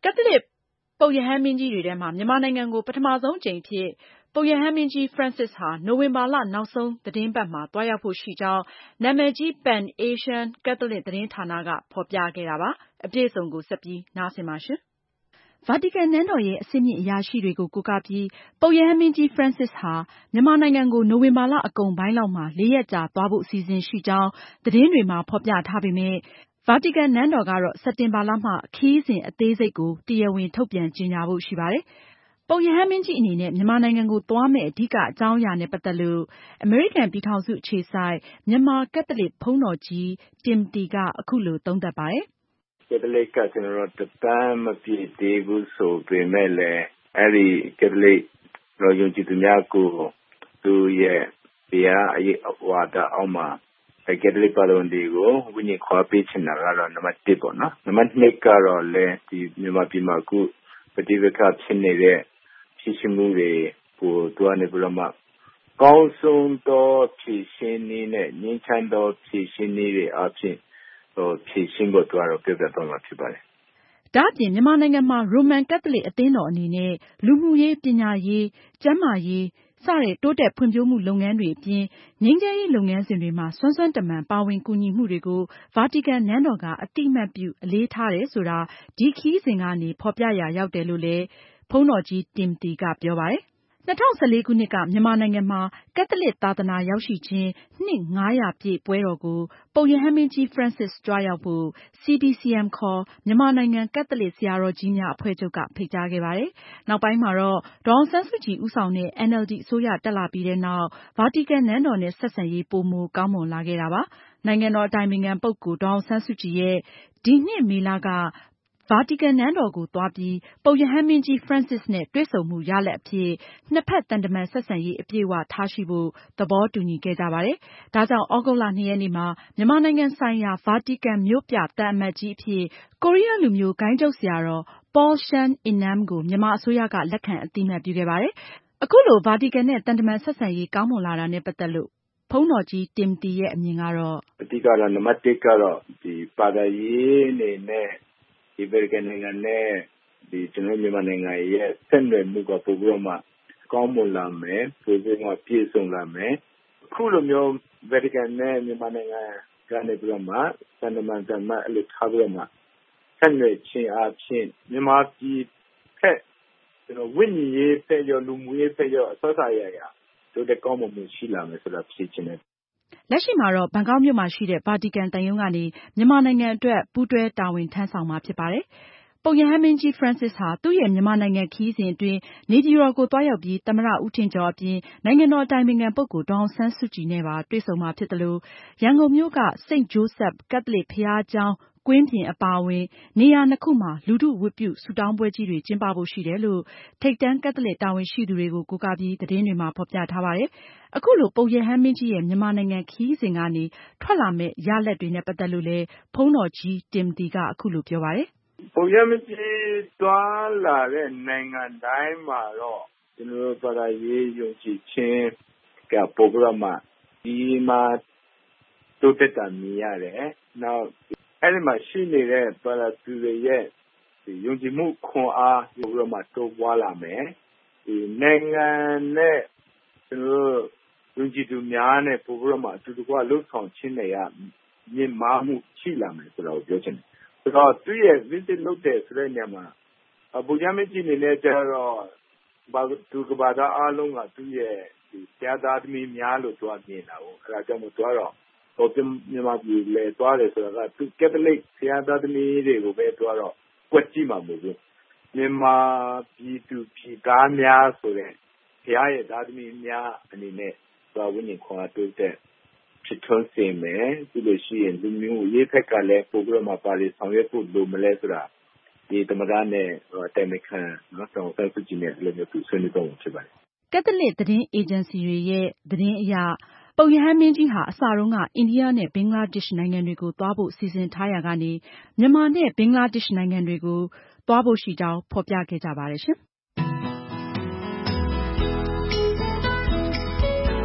ကက်သလစ်ပုပ်ရဟန်းမင်းကြီးတွေထဲမှာမြန်မာနိုင်ငံကိုပထမဆုံးအကြိမ်အဖြစ်ပုပ်ရဟန်းမင်းကြီး Francis ဟာနိုဝင်ဘာလနောက်ဆုံးသတင်းပတ်မှာသွားရောက်ဖို့ရှိကြောင်းနာမည်ကြီး Pan Asian Catholic သတင်းဌာနကဖော်ပြခဲ့တာပါ။ အပြည့်အစုံကိုဆက်ပြီးနားဆင်ပါရှင်။ ဗာတီကန်နန်းတော်ရဲ့အဆင့်မြင့်အရာရှိတွေကိုကိုးကားပြီးပုပ်ရဟန်းမင်းကြီး Francis ဟာမြန်မာနိုင်ငံကိုနိုဝင်ဘာလအကုန်ပိုင်းလောက်မှာ 4 ရက်ကြာသွားဖို့အစီအစဉ်ရှိကြောင်းသတင်းတွေမှာဖော်ပြထားပေမဲ့ဗာတီကန်နန်းတော်ကတော့စက်တင်ဘာလမှခရီးစဉ်အသေးစိတ်ကိုတရားဝင်ထုတ်ပြန်ကြေညာဖို့ရှိပါတယ်။ ပုပ်ရဟန်းမင်းကြီးအနေနဲ့မြန်မာနိုင်ငံကိုသွားမယ့်အဓိကအကြောင်းအရာနဲ့ပတ်သက်လို့အမေရိကန်ပြည်ထောင်စုအခြေစိုက်မြန်မာကက်သလစ်ဘုန်းတော်ကြီး Timothy ကအခုလိုသုံးသပ်ပါတယ်။ကက်သလစ်ကကျွန်တော်တို့တန်းမပြည့်သေးဘူးဆိုပေမဲ့လည်းအဲဒီကက်သလစ်တော်ယုံကြည်သူများကိုသူရဲ့တရားအရေးအဝါဒအောက်မှာကက်သလစ်ပါတော်တွေကိုဝိညာဉ်ခွာပေးချင်တာကတော့နံပါတ်1ပေါ့နော်။နံပါတ်2ကတော့လည်းဒီမြန်မာပြည်မှာအခုပဋိပက္ခဖြစ်နေတဲ့ဖြစ်ရှိမှုတွေကိုတွားနေပြီးတော့မှကောင်းဆုံးသောဖြည့်ရှင်းနည်းနဲ့ငြိမ်းချမ်းသောဖြည့်ရှင်းနည်းတွေအပြင်ဖြည့်ရှင်းဖို့တွားတော့ပြပြသွားမှာဖြစ်ပါတယ်။ဒါ့အပြင်မြန်မာနိုင်ငံမှာရိုမန်ကက်သလစ်အသင်းတော်အနေနဲ့လူမှုရေးပညာရေးကျန်းမာရေးစတဲ့တိုးတက်ဖွံ့ဖြိုးမှုလုပ်ငန်းတွေအပြင်ငြိမ်းချမ်းရေးလုပ်ငန်းစဉ်တွေမှာစွမ်းစွမ်းတမန်ပါဝင်ကူညီမှုတွေကိုဗာတီကန်နန်းတော်ကအသိအမှတ်ပြုအလေးထားတယ်ဆိုတာဒီခရီးစဉ်ကနေဖော်ပြရာရောက်တယ်လို့လည်းဘုန်းတော်ကြီး Timothy ကပြောပါတယ်။ 2014 ခုနှစ်ကမြန်မာနိုင်ငံမှာကက်သလစ်သာသနာရောက်ရှိခြင်းနှစ် 500 ပြည့်ပွဲတော်ကိုပုပ်ရဟန်းမင်းကြီး Francis ကြွရောက်ဖို့ CBCM ခေါ်မြန်မာနိုင်ငံကက်သလစ်ဆရာတော်ကြီးများအဖွဲ့ချုပ်ကဖိတ်ကြားခဲ့ပါတယ်။ နောက်ပိုင်းမှာတော့ဒေါ်အောင်ဆန်းစုကြည်ဦးဆောင်တဲ့ NLD အစိုးရတက်လာပြီးတဲ့နောက်ဗာတီကန်နန်းတော်နဲ့ဆက်ဆံရေးပိုမိုကောင်းမွန်လာခဲ့တာပါ။ နိုင်ငံတော်အတိုင်ပင်ခံပုဂ္ဂိုလ်ဒေါ်အောင်ဆန်းစုကြည်ရဲ့ဒီနှစ်မေလကဗာတီကန်နန်းတော်ကိုသွားပြီးပုပ်ရဟန်းမင်းကြီး Francis နဲ့တွေ့ဆုံမှုရလဒ်အဖြစ်နှစ်ဖက်သံတမန်ဆက်ဆံရေးအပြည့်အဝထားရှိဖို့သဘောတူညီခဲ့ကြပါတယ်။ ဒါကြောင့်သြဂုတ်လ 2 ရက်နေ့မှာမြန်မာနိုင်ငံဆိုင်ရာဗာတီကန်မြို့ပြသံအမတ်ကြီးအဖြစ်ကိုရီးယားလူမျိုးဂိုဏ်းချုပ်ဆရာတော် Paul Shan In-Nam ကိုမြန်မာအစိုးရကလက်ခံအသိအမှတ်ပြုခဲ့ပါတယ်။ အခုလိုဗာတီကန်နဲ့သံတမန်ဆက်ဆံရေးကောင်းမွန်လာတာနဲ့ပတ်သက်လို့ဘုန်းတော်ကြီး Timothy ရဲ့အမြင်ကတော့အဓိကတော့နံပါတ်1ကတော့ဒီဘာသာရေးအနေနဲ့ဒီဗာတီကန်နိုင်ငံနဲ့ဒီကျွန်တော်မြန်မာနိုင်ငံရဲ့ဆက်နွယ်မှုကပိုပြီးတော့မှကောင်းမွန်လာမယ်ပိုပြီးမှပြည့်စုံလာမယ်အခုလိုမျိုးဗာတီကန်နဲ့မြန်မာနိုင်ငံကနေပြီးတော့မှသံတမန်အဲ့လိုထားပြီးတော့မှဆက်နွယ်ခြင်းအပြင်မြန်မာပြည်ဖက်ကျွန်တော်ဝိညာဉ်ရေးဖက်ရောလူမှုရေးဖက်ရောအစအရာတို့တဲ့ကောင်းမွန်မှုရှိလာမယ်ဆိုတာဖြစ်ချင်တယ်လက်ရှိမှာတော့ဘန်ကောက်မြို့မှာရှိတဲ့ဗာတီကန်သံရုံးကနေမြန်မာနိုင်ငံအတွက်ပူးတွဲတာဝန်ထမ်းဆောင်မှာဖြစ်ပါတယ်။ပုပ်ရဟန်းမင်းကြီး Francis ဟာသူ့ရဲ့မြန်မာနိုင်ငံခရီးစဉ်အတွင်းနေပြည်တော်ကိုသွားရောက်ပြီးသမ္မတဦးထင်ကျော်အပြင်နိုင်ငံတော်အတိုင်ပင်ခံပုဂ္ဂိုလ်ဒေါ်အောင်ဆန်းစုကြည်နဲ့ပါတွေ့ဆုံမှာဖြစ်သလိုရန်ကုန်မြို့က St. Joseph ကက်သလစ်ဘုရားကျောင်းကွင်းပြင်အပါအဝင်နေရာ 2 ခုမှာလူထုဝတ်ပြုဆုတောင်းပွဲကြီးတွေကျင်းပဖို့ရှိတယ်လို့ထိပ်တန်းကက်သလစ်တာဝန်ရှိသူတွေကိုကိုးကားပြီးသတင်းတွေမှာဖော်ပြထားပါတယ်။အခုလိုပုပ်ရဟန်းမင်းကြီးရဲ့မြန်မာနိုင်ငံခရီးစဉ်ကနေထွက်လာမယ့်ရလဒ်တွေနဲ့ပတ်သက်လို့လည်းဘုန်းတော်ကြီး Timothy ကအခုလိုပြောပါတယ်။ပုပ်ရဟန်းမင်းကြီးသွားလာတဲ့နိုင်ငံတိုင်းမှာတော့ကျွန်တော်တို့ဘာသာရေးယုံကြည်ခြင်းကပိုပြီးတော့မှဒီမှာတိုးတက်တာမြင်ရတယ်။နောက်အဲ့ဒီမှာရှိနေတဲ့ဘာသာသူတွေရဲ့ယုံကြည်မှုခွန်အားပိုပြီးတော့မှတိုးပွားလာမယ်။ဒီနိုင်ငံနဲ့ကျွန်တော်တို့ယုံကြည်သူများနဲ့ပိုပြီးတော့မှအတူတကွလှုပ်ဆောင်ခြင်းတွေကမြင့်မားမှုရှိလာမယ်ဆိုတော့ပြောချင်တယ်။ဆိုတော့သူရဲ့ visit လုပ်တယ်ဆိုတဲ့နေရာမှာပုပ်ရဟန်းမင်းကြီးအနေနဲ့ကျတော့သူကဘာသာအားလုံးကသူ့ရဲ့ဒီဆရာသားသမီးများလို့သူကမြင်တာကိုအဲဒါကြောင့်မို့သူကတော့မြန်မာပြည်လေသွားတယ်ဆိုတာကသူကက်သလစ်ဆရာသားသမီးတွေကိုပဲသူကတော့ကွက်ကြည့်မှာမဟုတ်ဘူးမြန်မာပြည်သူပြည်သားများဆိုတဲ့ဘုရားရဲ့သားသမီးများအနေနဲ့သူဝိညာဉ်ခွန်အားတိုးတက်ဖြစ်ထွန်းစေမယ်ပြီးလို့ရှိရင်လူမျိုးရေးဖက်ကလည်းပို့ပြီးတော့မှပါလေဆောင်ရွက်ဖို့လိုမလဲဆိုတာဒီသမဂနဲ့တိုင်မခံနော်တောင်ဆက်စုကြည့်နေလို့မျိုးသူဆွေးနွေးတော့ဖြစ်ပါတယ်ကက်သလစ်သတင်းအေဂျင်စီတွေရဲ့သတင်းအရပုပ်ရဟန်းမင်းကြီးဟာအစတုန်းကအိန္ဒိယနဲ့ဘင်္ဂလားဒေ့ရှ်နိုင်ငံတွေကိုသွားဖို့စီစဉ်ထားရာကနေမြန်မာနဲ့ဘင်္ဂလားဒေ့ရှ်နိုင်ငံတွေကိုသွားဖို့ရှိကြောင်းဖော်ပြခဲ့ကြပါတယ်ရှင်။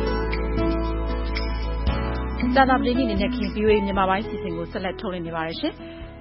ကြာသပတေးနေ့နေ့နဲ့ခင် VOA မြန်မာပိုင်းစီစဉ်ကိုဆက်လက်ထုတ်လွှင့်နေပါတယ်ရှင်။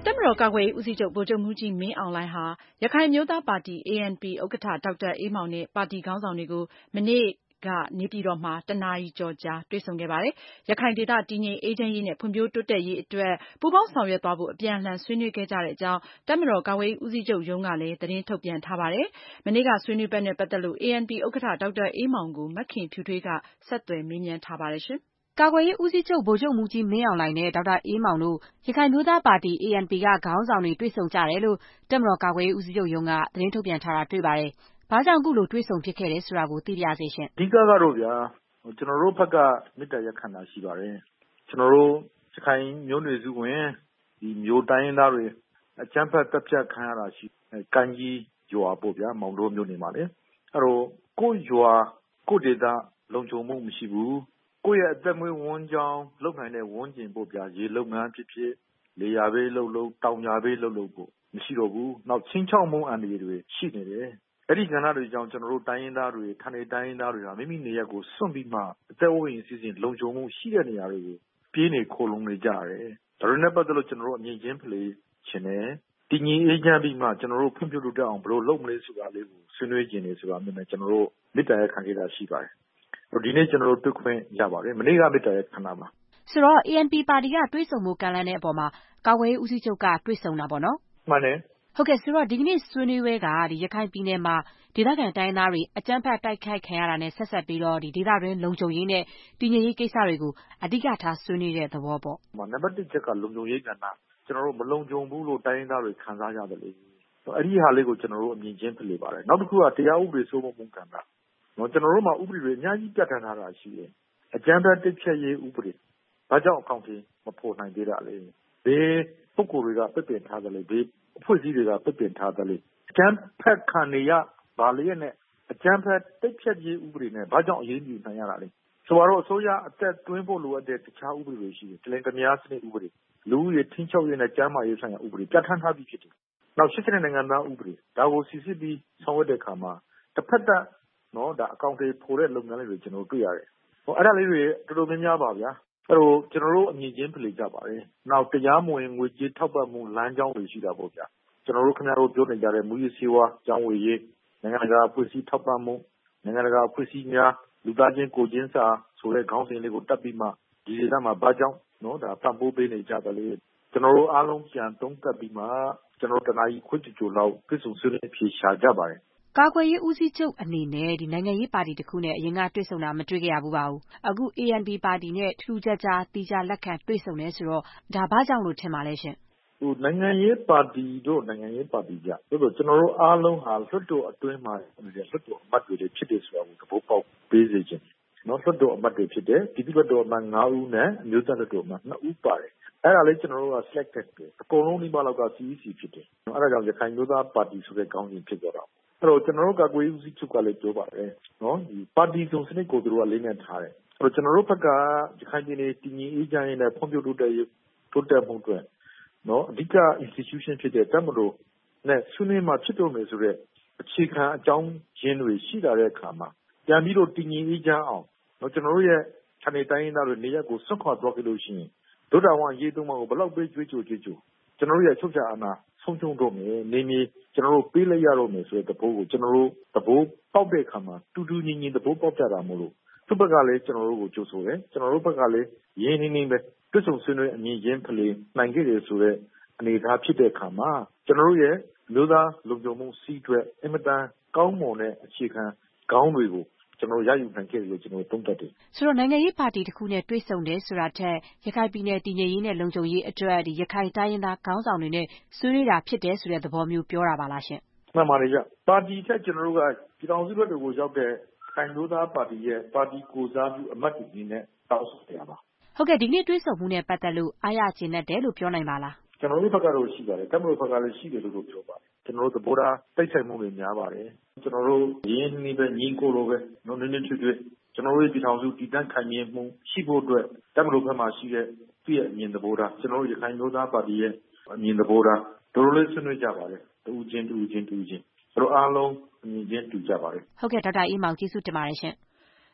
တပ်မတော်ကာကွယ်ရေးဦးစီးချုပ်ဗိုလ်ချုပ်မှူးကြီးမင်းအောင်လှိုင်ဟာရခိုင်အမျိုးသားပါတီ ANP ဥက္ကဋ္ဌဒေါက်တာအေးမောင်နဲ့ပါတီခေါင်းဆောင်တွေကိုမနေ့ကနေပြည်တော်မှာ1 နာရီကျော်ကြာတွေ့ဆုံခဲ့ပါတယ်။ ရခိုင်ဒေသတည်ငြိမ်အေးချမ်းရေးနဲ့ဖွံ့ဖြိုးတိုးတက်ရေးအတွက်ပူးပေါင်းဆောင်ရွက်သွားဖို့အပြန်အလှန်ဆွေးနွေးခဲ့ကြတဲ့အကြောင်းတပ်မတော်ကာကွယ်ရေးဦးစီးချုပ်ရုံးကလည်းသတင်းထုတ်ပြန်ထားပါတယ်။ မနေ့ကဆွေးနွေးပွဲနဲ့ပတ်သက်လို့ ANP ဥက္ကဋ္ဌဒေါက်တာအေးမောင်ကိုမခင်ဖြူထွေးကဆက်သွယ်မေးမြန်းထားပါတယ်။ကာကွယ်ရေးဦးစီးချုပ်ဗိုလ်ချုပ်မှူးကြီးမင်းအောင်လှိုင်နဲ့ဒေါက်တာအေးမောင်တို့ရခိုင်မျိုးသားပါတီ ANP ကခေါင်းဆောင်တွေတွေ့ဆုံကြတယ်လို့တပ်မတော်ကာကွယ်ရေးဦးစီးချုပ်ရုံးကသတင်းထုတ်ပြန်ထားတာတွေ့ပါတယ်။ဘာကြောင့်အခုလိုတွေ့ဆုံဖြစ်ခဲ့တယ်ဆိုတာကိုသိပါရစေရှင်။အဓိကကတော့ဗျာကျွန်တော်တို့ဘက်ကမေတ္တာရပ်ခံတာရှိပါတယ်။ကျွန်တော်တို့ရခိုင်မျိုးနွယ်စုဝင်ဒီမျိုးတိုင်းရင်းသားတွေအကြမ်းဖက်တပ်ဖြတ်ခံရတာရှိကမ်းကြီးရွာပေါ့ဗျာမောင်တော်မျိုးနေမှာလေ။အဲ့တော့ကိုရွာကိုဒေသလုံခြုံမှုမရှိဘူး။ကိုရဲ့အသက်မွေးဝမ်းကြောင်းလုပ်နိုင်တဲ့ဝန်းကျင်ပေါ့ဗျာရေလုပ်ငန်းဖြစ်ဖြစ်လေယာဘေးလုပ်တောင်ယာဘေးလုပ်ဖို့မရှိတော့ဘူး။နောက်ချင်းချောက်မုံအန္တရာယ်တွေရှိနေတယ်။အဲ့ဒီကဏ္ဍတွေကြောင့်ကျွန်တော်တို့တိုင်းရင်းသားတွေဌာနေတိုင်းရင်းသားတွေဟာမိမိနေရပ်ကိုစွန့်ပြီးမှအသက်အိုးအိမ်စီစဉ်လုံခြုံမှုရှိတဲ့နေရာတွေကိုပြေးနေခိုလုံနေကြရတယ်။ဒါတွေနဲ့ပတ်သက်လို့ကျွန်တော်တို့အမြင်ချင်းဖလှယ်ခြင်းနဲ့တည်ငြိမ်အေးချမ်းပြီးမှကျွန်တော်တို့ဖွံ့ဖြိုးတိုးတက်အောင်ဘယ်လိုလုပ်မလဲဆိုတာလေးကိုဆွေးနွေးခြင်းနေဆိုတာမျိုးနဲ့ကျွန်တော်တို့မေတ္တာရပ်ခံခဲ့တာရှိပါတယ်။ဒီနေ့ကျွန်တော်တို့တွေ့ခွင့်ရပါတယ်။မနေ့ကမေတ္တာရပ်ခံတာပါ။ဆိုတော့ ANP ပါတီကတွေ့ဆုံမှုကမ်းလှမ်းတဲ့အပေါ်မှာကာကွယ်ရေးဦးစီးချုပ်ကတွေ့ဆုံတာပေါ့နော်။မှန်တယ်။ဟုတ်ကဲ့ဆိုတော့ဒီကနေ့ဆွေးနွေးပွဲကရခိုင်ပြည်နယ်မှာဒေသခံတိုင်းသားတွေအကြမ်းဖက်တိုက်ခိုက်ခံရတာနဲ့ဆက်ဆက်ပြီးတော့ဒေသတွင်းလုံခြုံရေးနဲ့တည်ငြိမ်ရေးကိစ္စတွေကိုအဓိကထားဆွေးနွေးတဲ့သဘောပေါ့။နံပါတ်1ချက်ကလုံခြုံရေးကဏ္ဍကျွန်တော်တို့မလုံခြုံဘူးလို့တိုင်းရင်းသားတွေခံစားရတယ်လေ။အဲ့ဒီဟာလေးကိုကျွန်တော်တို့အမြင်ချင်းဖလှယ်ပါတယ်။နောက်တစ်ခုကတရားဥပဒေစိုးမိုးမှုကဏ္ဍကျွန်တော်တို့မှာဥပဒေတွေအများကြီးပြဋ္ဌာန်းထားတာရှိတယ်။အကြမ်းဖက်တိုက်ဖျက်ရေးဥပဒေဘာကြောင့်အကောင့်ကြီးမဖော်နိုင်သေးတာလဲ။ဘယ်ပုဂ္ဂိုလ်တွေကပြပင်ထားတယ်လဲဘယ်အဖွဲ့အစည်းတွေကပြပင်ထားတယ်လဲ။အကြမ်းဖက်ခံနေရဘာလျက်နဲ့အကြမ်းဖက်တိုက်ဖျက်ရေးဥပဒေနဲ့ဘာကြောင့်အရေးယူနိုင်ရတာလဲ။ဆိုတော့အစိုးရအသက်သွင်းဖို့လိုအပ်တဲ့တခြားဥပဒေတွေရှိတယ်။တလင်တမယားစနစ်ဥပဒေလူဦးရေထိန်းချုပ်ရေးနဲ့ကျန်းမာရေးဆိုင်ရာဥပဒေပြဋ္ဌာန်းထားပြီးဖြစ်တယ်။နောက်၈နိုင်ငံသားဥပဒေဒါကိုစီစစ်ပြီးဆောင်ရွက်တဲ့အခါမှာတစ်ဖက်သက်ဒါအကောင့်တွေဖော်တဲ့လုပ်ငန်းလေးတွေကျွန်တော်တွေ့ရတယ်။အဲ့ဒါလေးတွေတော်တော်များများပါဗျာ။အဲ့တော့ကျွန်တော်တို့အမြင်ချင်းဖလှယ်ကြပါတယ်။နောက်တရားမဝင်ငွေကြေးထောက်ပံ့မှုလမ်းကြောင်းတွေရှိတာပေါ့ဗျာ။ကျွန်တော်တို့ခင်ဗျားတို့ပြောနေကြတဲ့မူရစီဝါကျောင်းဝေရေးနိုင်ငံတကာအဖွဲ့အစည်းထောက်ပံ့မှုနိုင်ငံတကာအဖွဲ့အစည်းများလူသားချင်းကိုချင်းစာဆိုတဲ့ခေါင်းစဉ်လေးကိုတက်ပြီးမှဒီဒေသမှာဘာကြောင့်ဒါပံ့ပိုးပေးနေကြတယ်လေကျွန်တော်တို့အားလုံးပြန်သုံးသပ်ပြီးမှကျွန်တော်တနာကြီးခွင့်ကြိုလောက်ပြည့်စုံဆွေးနွေးဖြေရှာကြပါတယ်ကာကွယ်ရေးဦးစီးချုပ်အနေနဲ့နိုင်ငံရေးပါတီတစ်ခုနဲ့အရင်ကတွေ့ဆုံတာမတွေ့ခဲ့ရဘူးပါဘူး။အခု ANP ပါတီနဲ့ထူးခြားခြားတီးခြားလက်ခံတွေ့ဆုံနေဆိုတော့ဒါဘာကြောင့်လို့ထင်ပါလဲရှင်။နိုင်ငံရေးပါတီတို့နိုင်ငံရေးပါတီကြ။ဆိုတော့ကျွန်တော်တို့အားလုံးဟာလွှတ်တော်အတွင်းမှာလွှတ်တော်အမတ်တွေဖြစ်တယ်ဆိုတာကိုသဘောပေါက်ပေးစေချင်တယ်။လွှတ်တော်အမတ်တွေဖြစ်တယ်။ပြည်သူ့လွှတ်တော်အမတ်9ဦးနဲ့အမျိုးသားလွှတ်တော်အမတ်2ဦးပါတယ်။အဲ့ဒါလေးကျွန်တော်တို့က selected ပဲ။အကုန်လုံးဒီမှာလောက်က CEC ဖြစ်တယ်။အဲ့ဒါကြောင့်ရခိုင်မျိုးသားပါတီဆိုတဲ့ခေါင်းစဉ်ဖြစ်သွားတာ။အဲ့တော့ကျွန်တော်တို့ကာကွယ်ရေးဦးစီးချုပ်ကလည်းပြောပါတယ်ဒီပါတီစုံစနစ်ကိုသူတို့ကလေးနက်ထားတယ်။အဲ့တော့ကျွန်တော်တို့ဘက်ကရခိုင်ပြည်နယ်တည်ငြိမ်အေးချမ်းရေးနဲ့ဖွံ့ဖြိုးတိုးတက်မှုအတွက်အဓိက institution ဖြစ်တဲ့တပ်မတော်နဲ့ဆွေးနွေးမှဖြစ်တော့မယ်ဆိုတဲ့အခြေခံအကြောင်းရင်းတွေရှိလာတဲ့အခါမှာပြန်ပြီးတော့တည်ငြိမ်အေးချမ်းအောင်ကျွန်တော်တို့ရဲ့ဌာနေတိုင်းရင်းသားတွေနေရပ်ကိုဆွန့်ခွာသွားကြလို့ရှိရင်ဒုတာဝန်ရေးသုံးပါကိုဘယ်လောက်ပေးကြွေးကြော်ကျွန်တော်တို့ရဲ့ချုပ်ချာအာဏာဆုံးရှုံးတော့မယ်နေမြေကျွန်တော်တို့ပေးလိုက်ရတော့မယ်ဆိုတဲ့သဘောကိုကျွန်တော်တို့သဘောပေါက်တဲ့အခါမှာတူတူညီညီသဘောပေါက်ကြတာမို့လို့သူ့ဘက်ကလည်းကျွန်တော်တို့ကိုကြိုးဆိုတယ်ကျွန်တော်တို့ဘက်ကလည်းရင်းနှီးပဲတွစ်ဆုံဆွေးနွေးအမြင်ချင်းဖလှယ်နိုင်ခဲ့တယ်ဆိုတဲ့အနေအထားဖြစ်တဲ့အခါမှာကျွန်တော်တို့ရဲ့မျိုးသားလုံခြုံမှုစီးအတွက်အင်မတန်ကောင်းမွန်တဲ့အခြေခံခေါင်းတွေကိုကျွန်တော်ရယူနိုင်ခဲ့တယ်လို့ကျွန်တော်သုံးသပ်တယ်ဆိုတော့နိုင်ငံရေးပါတီတစ်ခုနဲ့တွေ့ဆုံတယ်ဆိုတာထက်ရခိုင်ပြည်နယ်တည်ငြိမ်ရေးနဲ့လုံခြုံရေးအတွက်ရခိုင်တိုင်းရင်းသားခေါင်းဆောင်တွေနဲ့ဆွေးနွေးတာဖြစ်တယ်ဆိုတဲ့သဘောမျိုးပြောတာပါလားရှင်မှန်ပါတယ်ဗျပါတီထက်ကျွန်တော်တို့ကပြည်ထောင်စုဘက်ကိုရောက်တဲ့ခိုင်မျိုးသားပါတီရဲ့ပါတီကိုစားပြုအမတ်တွေကြီးနဲ့တောင်းဆိုကြပါဟုတ်ကဲ့ဒီနေ့တွေ့ဆုံမှုနဲ့ပတ်သက်လို့အားရကျေနပ်တယ်လို့ပြောနိုင်ပါလားကျွန်တော်တို့ဘက်ကတော့ရှိပါတယ်တပ်မတော်ဘက်ကလည်းရှိတယ်လို့ပြောပါတယ်ကျွန်တော်တို့သဘောထားတိုက်ဆိုင်မှုတွေများပါတယ်ကျွန်တော်တို့ရင်းနှီးပဲညီကိုလိုပဲနည်းနည်းထွေထွေကျွန်တော်တို့ပြည်ထောင်စုတည်တံ့ခိုင်မြဲမှုရှိဖို့အတွက်တပ်မတော်ဘက်မှာရှိတဲ့သူ့ရဲ့အမြင်သဘောထားကျွန်တော်တို့ရခိုင်မျိုးသားပါတီရဲ့အမြင်သဘောထားတို့လိုလေးဆွေးနွေးကြပါတယ်တူချင်းတို့အားလုံးအမြင်ချင်းတူကြပါတယ်ဟုတ်ကဲ့ဒေါက်တာအေးမောင်ကျေးဇူးတင်ပါတယ်ရှင်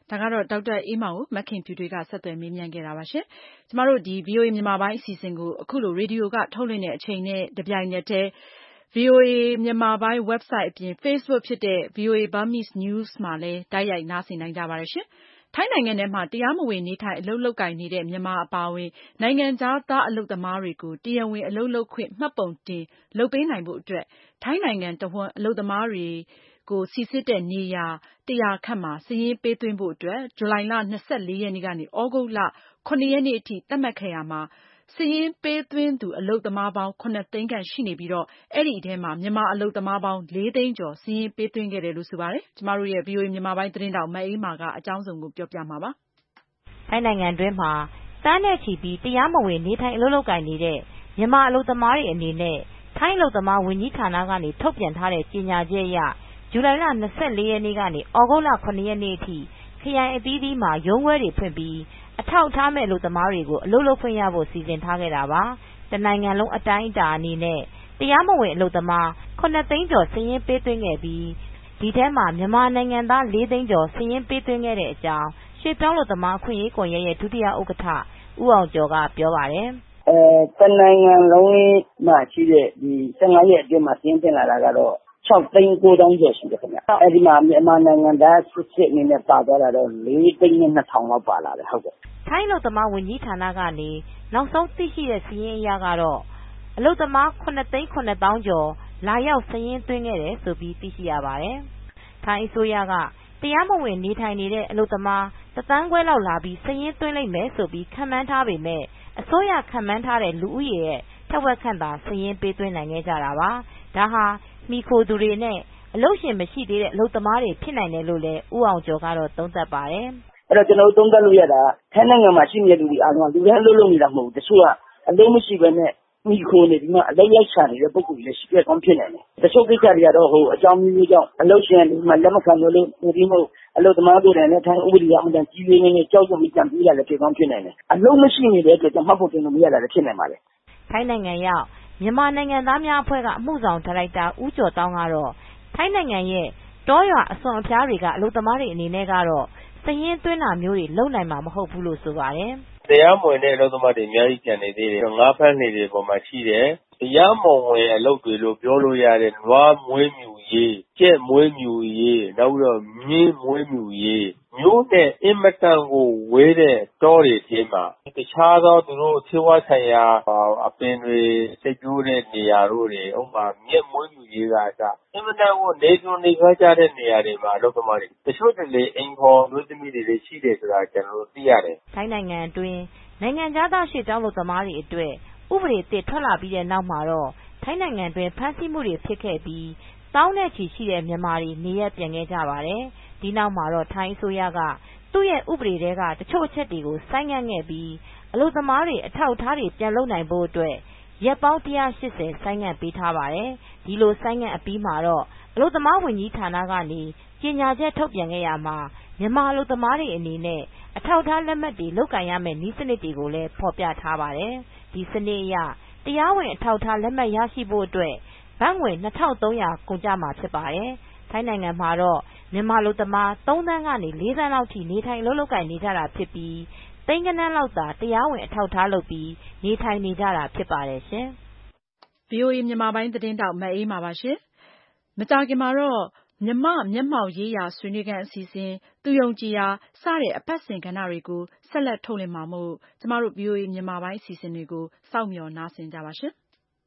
ဒါကတော့ဒေါက်တာအေးမောင်ကိုမခင်ဖြူတွေကဆက်သွယ်မေးမြန်းခဲ့တာပါရှင်။ကျမတို့ဒီ VOA မြန်မာပိုင်းအစီအစဉ်ကိုအခုလိုရေဒီယိုကထုတ်လွှင့်တဲ့အချိန်နဲ့တပြိုင်နက်တည်း VOA မြန်မာပိုင်း website အပြင် Facebook ဖြစ်တဲ့ VOA Burmese News မှာလည်းတိုက်ရိုက်နားဆင်နိုင်ကြပါတယ်ရှင်။ထိုင်းနိုင်ငံထဲမှာတရားမဝင်နေထိုင်အလုပ်လုပ်ကိုင်နေတဲ့မြန်မာအပါအဝင်နိုင်ငံခြားသားအလုပ်သမားတွေကိုတရားဝင်အလုပ်လုပ်ခွင့်မှတ်ပုံတင်လုပ်ပေးနိုင်ဖို့အတွက်ထိုင်းနိုင်ငံတဝှမ်းအလုပ်သမားတွေကိုစိစစ်တဲ့နေရာ100ခန့်မှာစာရင်းပေးသွင်းဖို့အတွက်ဇူလိုင်လ24ရက်နေ့ကနေသြဂုတ်လ9ရက်နေ့အထိသတ်မှတ်ခဲ့ရာမှာစာရင်းပေးသွင်းသူအလုပ်သမားပေါင်း9သိန်းခန့်ရှိနေပြီးတော့အဲ့ဒီထဲမှာမြန်မာအလုပ်သမားပေါင်း4သိန်းကျော်စာရင်းပေးသွင်းခဲ့တယ်လို့ဆိုပါတယ်။ကျမတို့ရဲ့ VOA မြန်မာပိုင်းသတင်းတောက်မအေးမာကအကြောင်းစုံကိုပြောပြမှာပါ။ထိုင်းနိုင်ငံတွင်းမှာတန်းနဲ့ချီပြီးတရားမဝင်နေထိုင်အလုပ်လုပ်ကိုင်နေတဲ့မြန်မာအလုပ်သမားတွေအနေနဲ့ထိုင်းအလုပ်သမားဝန်ကြီးဌာနကနေထုတ်ပြန်ထားတဲ့ကြေညာချက်အရဇူလိုင်လ24ရက်နေ့ကနေသြဂုတ်လ9ရက်နေ့အထိခရိုင်အသီးသီးမှာရုံးခွဲတွေဖွင့်ပြီးအထောက်ထားမဲ့အလုပ်သမားတွေကိုအလုပ်လုပ်ခွင့်ရဖို့စီစဉ်ထားခဲ့တာပါ။တနိုင်ငံလုံးအတိုင်းအတာအနေနဲ့တရားမဝင်အလုပ်သမား9သိန်းကျော်စာရင်းပေးသွင်းခဲ့ပြီးဒီထဲမှာမြန်မာနိုင်ငံသား4သိန်းကျော်စာရင်းပေးသွင်းခဲ့တဲ့အကြောင်းရွှေပြောင်းအလုပ်သမားအခွင့်အရေးကွန်ရက်ရဲ့ဒုတိယဥက္ကဋ္ဌဦးအောင်ကျော်ကပြောပါတယ်။တနိုင်ငံလုံးမှာရှိတဲ့ဒီ15ရက်အတွင်းမှာစာရင်းတင်လာတာကတော့6သိန်း9သောင်းကျော်ရှိတယ်ခင်ဗျ။အဲဒီမှာမြန်မာနိုင်ငံသားစစ်အနေနဲ့ပါသွားတာတော့4သိန်းနဲ့2,000လောက်ပါလာတယ်ဟုတ်ကဲ့။ထိုင်းအလုပ်သမားဝန်ကြီးဌာနကနေနောက်ဆုံးသိရှိတဲ့စာရင်းအရကတော့အလုပ်သမား9သိန်း9သောင်းကျော်လာရောက်စာရင်းသွင်းခဲ့တယ်ဆိုပြီးသိရှိရပါတယ်။ထိုင်းအစိုးရကတရားမဝင်နေထိုင်နေတဲ့အလုပ်သမား1.5 သန်းလောက်လာပြီးစာရင်းသွင်းလိုက်မယ်ဆိုပြီးခန့်မှန်းထားပေမဲ့အစိုးရခန့်မှန်းထားတဲ့လူဦးရေရဲ့ထက်ဝက်ခန့်သာစာရင်းပေးသွင်းနိုင်ခဲ့ကြတာပါ။ဒါဟာမိခိုသူတွေနဲ့အလုပ်ရှင်မရှိသေးတဲ့အလုပ်သမားတွေဖြစ်နိုင်တယ်လို့လည်းဦးအောင်ကျော်ကတော့သုံးသပ်ပါတယ်။အဲ့တော့ကျွန်တော်တို့သုံးသပ်လို့ရတာထိုင်းနိုင်ငံမှာရှိနေတဲ့လူတွေအားလုံးကလူတိုင်းအလုပ်လုပ်နေတာမဟုတ်ဘူး။တချို့ကအလုပ်မရှိဘဲနဲ့မိခိုနေဒီမှာအလုပ်လိုက်ချနေတဲ့ပုံစံတွေလည်းရှိခဲ့ကောင်းဖြစ်နိုင်တယ်။တချို့ကိစ္စတွေကတော့အကြောင်းမျိုးမျိုးကြောင့်အလုပ်ရှင်ဒီမှာလက်မခံလို့ဒီမို့အလုပ်သမားတွေနဲ့ထိုင်းဥပဒေအမှန်တန်ကြီးလေးနဲ့ကြောက်ရွံ့ပြီးကြံပြီးလာလည်းဖြစ်ကောင်းဖြစ်နိုင်တယ်။အလုပ်မရှိနေတဲ့အတွက်ကြောင့်မှတ်ဖို့တင်လို့မရတာလည်းဖြစ်နိုင်ပါတယ်။ထိုင်းနိုင်ငံရောက်မြန်မာနိုင်ငံသားများအဖွဲ့ကအမှုဆောင်ဒါရိုက်တာဦးကျော်တောင်းကတော့ထိုင်းနိုင်ငံရဲ့တောရွာအစွန်အဖျားတွေကအလုပ်သမားတွေအနေနဲ့ကတော့စာရင်းသွင်းတာမျိုးတွေလုပ်နိုင်မှာမဟုတ်ဘူးလို့ဆိုပါတယ်။တရားမဝင်တဲ့အလုပ်သမားတွေအများကြီးကျန်နေသေးတယ်။ငါးဖမ်းနေတွေပေါ်မှာရှိတယ်။တရားမဝင်အလုပ်တွေလို့ပြောလို့ရတဲ့နွားမွေးမြူရေး၊ကြက်မွေးမြူရေး၊နောက်ပြီးတော့မြင်းမွေးမြူရေးမျိုးနဲ့အင်မတန်ကိုဝေးတဲ့တောတွေထဲမှာတခြားသောသူတို့ဆေးဝါးဆိုင်ရာအပင်တွေစိတ်ကျိုးတဲ့နေရာတို့တွေဥပမာမြက်မွေးမြူရေးကအစအင်မတန်ကိုနေတွင်နေကြတဲ့နေရာတွေမှာအလုပ်သမားတွေတချို့တလေအိမ်ခေါ်မျိုးသမီးတွေလည်းရှိတယ်ဆိုတာကျွန်တော်တို့သိရတယ်။ထိုင်းနိုင်ငံအတွင်းနိုင်ငံခြားသားရွှေ့ပြောင်းအလုပ်သမားတွေအတွက်ဥပဒေအသစ်ထွက်လာပြီးတဲ့နောက်မှာတော့ထိုင်းနိုင်ငံတွင်းဖမ်းဆီးမှုတွေဖြစ်ခဲ့ပြီးသောင်းနဲ့ချီရှိတဲ့မြန်မာတွေနေရပ်ပြန်ခဲ့ကြပါတယ်။ဒီနောက်မှာတော့ထိုင်းအစိုးရကသူ့ရဲ့ဥပဒေထဲကတချို့အချက်တွေကိုဆိုင်းငံ့ခဲ့ပြီးအလုပ်သမားတွေအထောက်အထားတွေပြန်လုပ်နိုင်ဖို့အတွက်ရက်ပေါင်း180ဆိုင်းငံ့ပေးထားပါတယ်။ဒီလိုဆိုင်းငံ့အပြီးမှာတော့အလုပ်သမားဝန်ကြီးဌာနကနေကြေညာချက်ထုတ်ပြန်ခဲ့ရမှာမြန်မာအလုပ်သမားတွေအနေနဲ့အထောက်အထားလက်မှတ်တွေလုပ်ကိုင်ရမယ့်နည်းစနစ်တွေကိုလည်းဖော်ပြထားပါတယ်။ဒီစနစ်အရတရားဝင်အထောက်အထားလက်မှတ်ရရှိဖို့အတွက်ဘတ်ငွေ2300ကုန်ကျမှာဖြစ်ပါတယ်။ထိုင်းနိုင်ငံမှာတော့မြန်မာအလုပ်သမား3သန်းကနေ4သန်းလောက်ထိနေထိုင်အလုပ်လုပ်ကိုင်နေကြတာဖြစ်ပြီးသိန်းဂဏန်းလောက်သာတရားဝင်အထောက်အထားလုပ်ပြီးနေထိုင်နေကြတာဖြစ်ပါတယ်ရှင်။ VOA မြန်မာပိုင်းသတင်းတောက်မအေးမာပါရှင်။မကြာခင်မှာတော့မြမမျက်မှောက်ရေးရာဆွေးနွေးခန်းအစီအစဉ်သူယုံကြည်ရာစတဲ့အပတ်စဉ်ကဏ္ဍတွေကိုဆက်လက်ထုတ်လွှင့်မှာမို့ကျမတို့ VOA မြန်မာပိုင်းအစီအစဉ်တွေကိုစောင့်မျှော်နားဆင်ကြပါရှင်။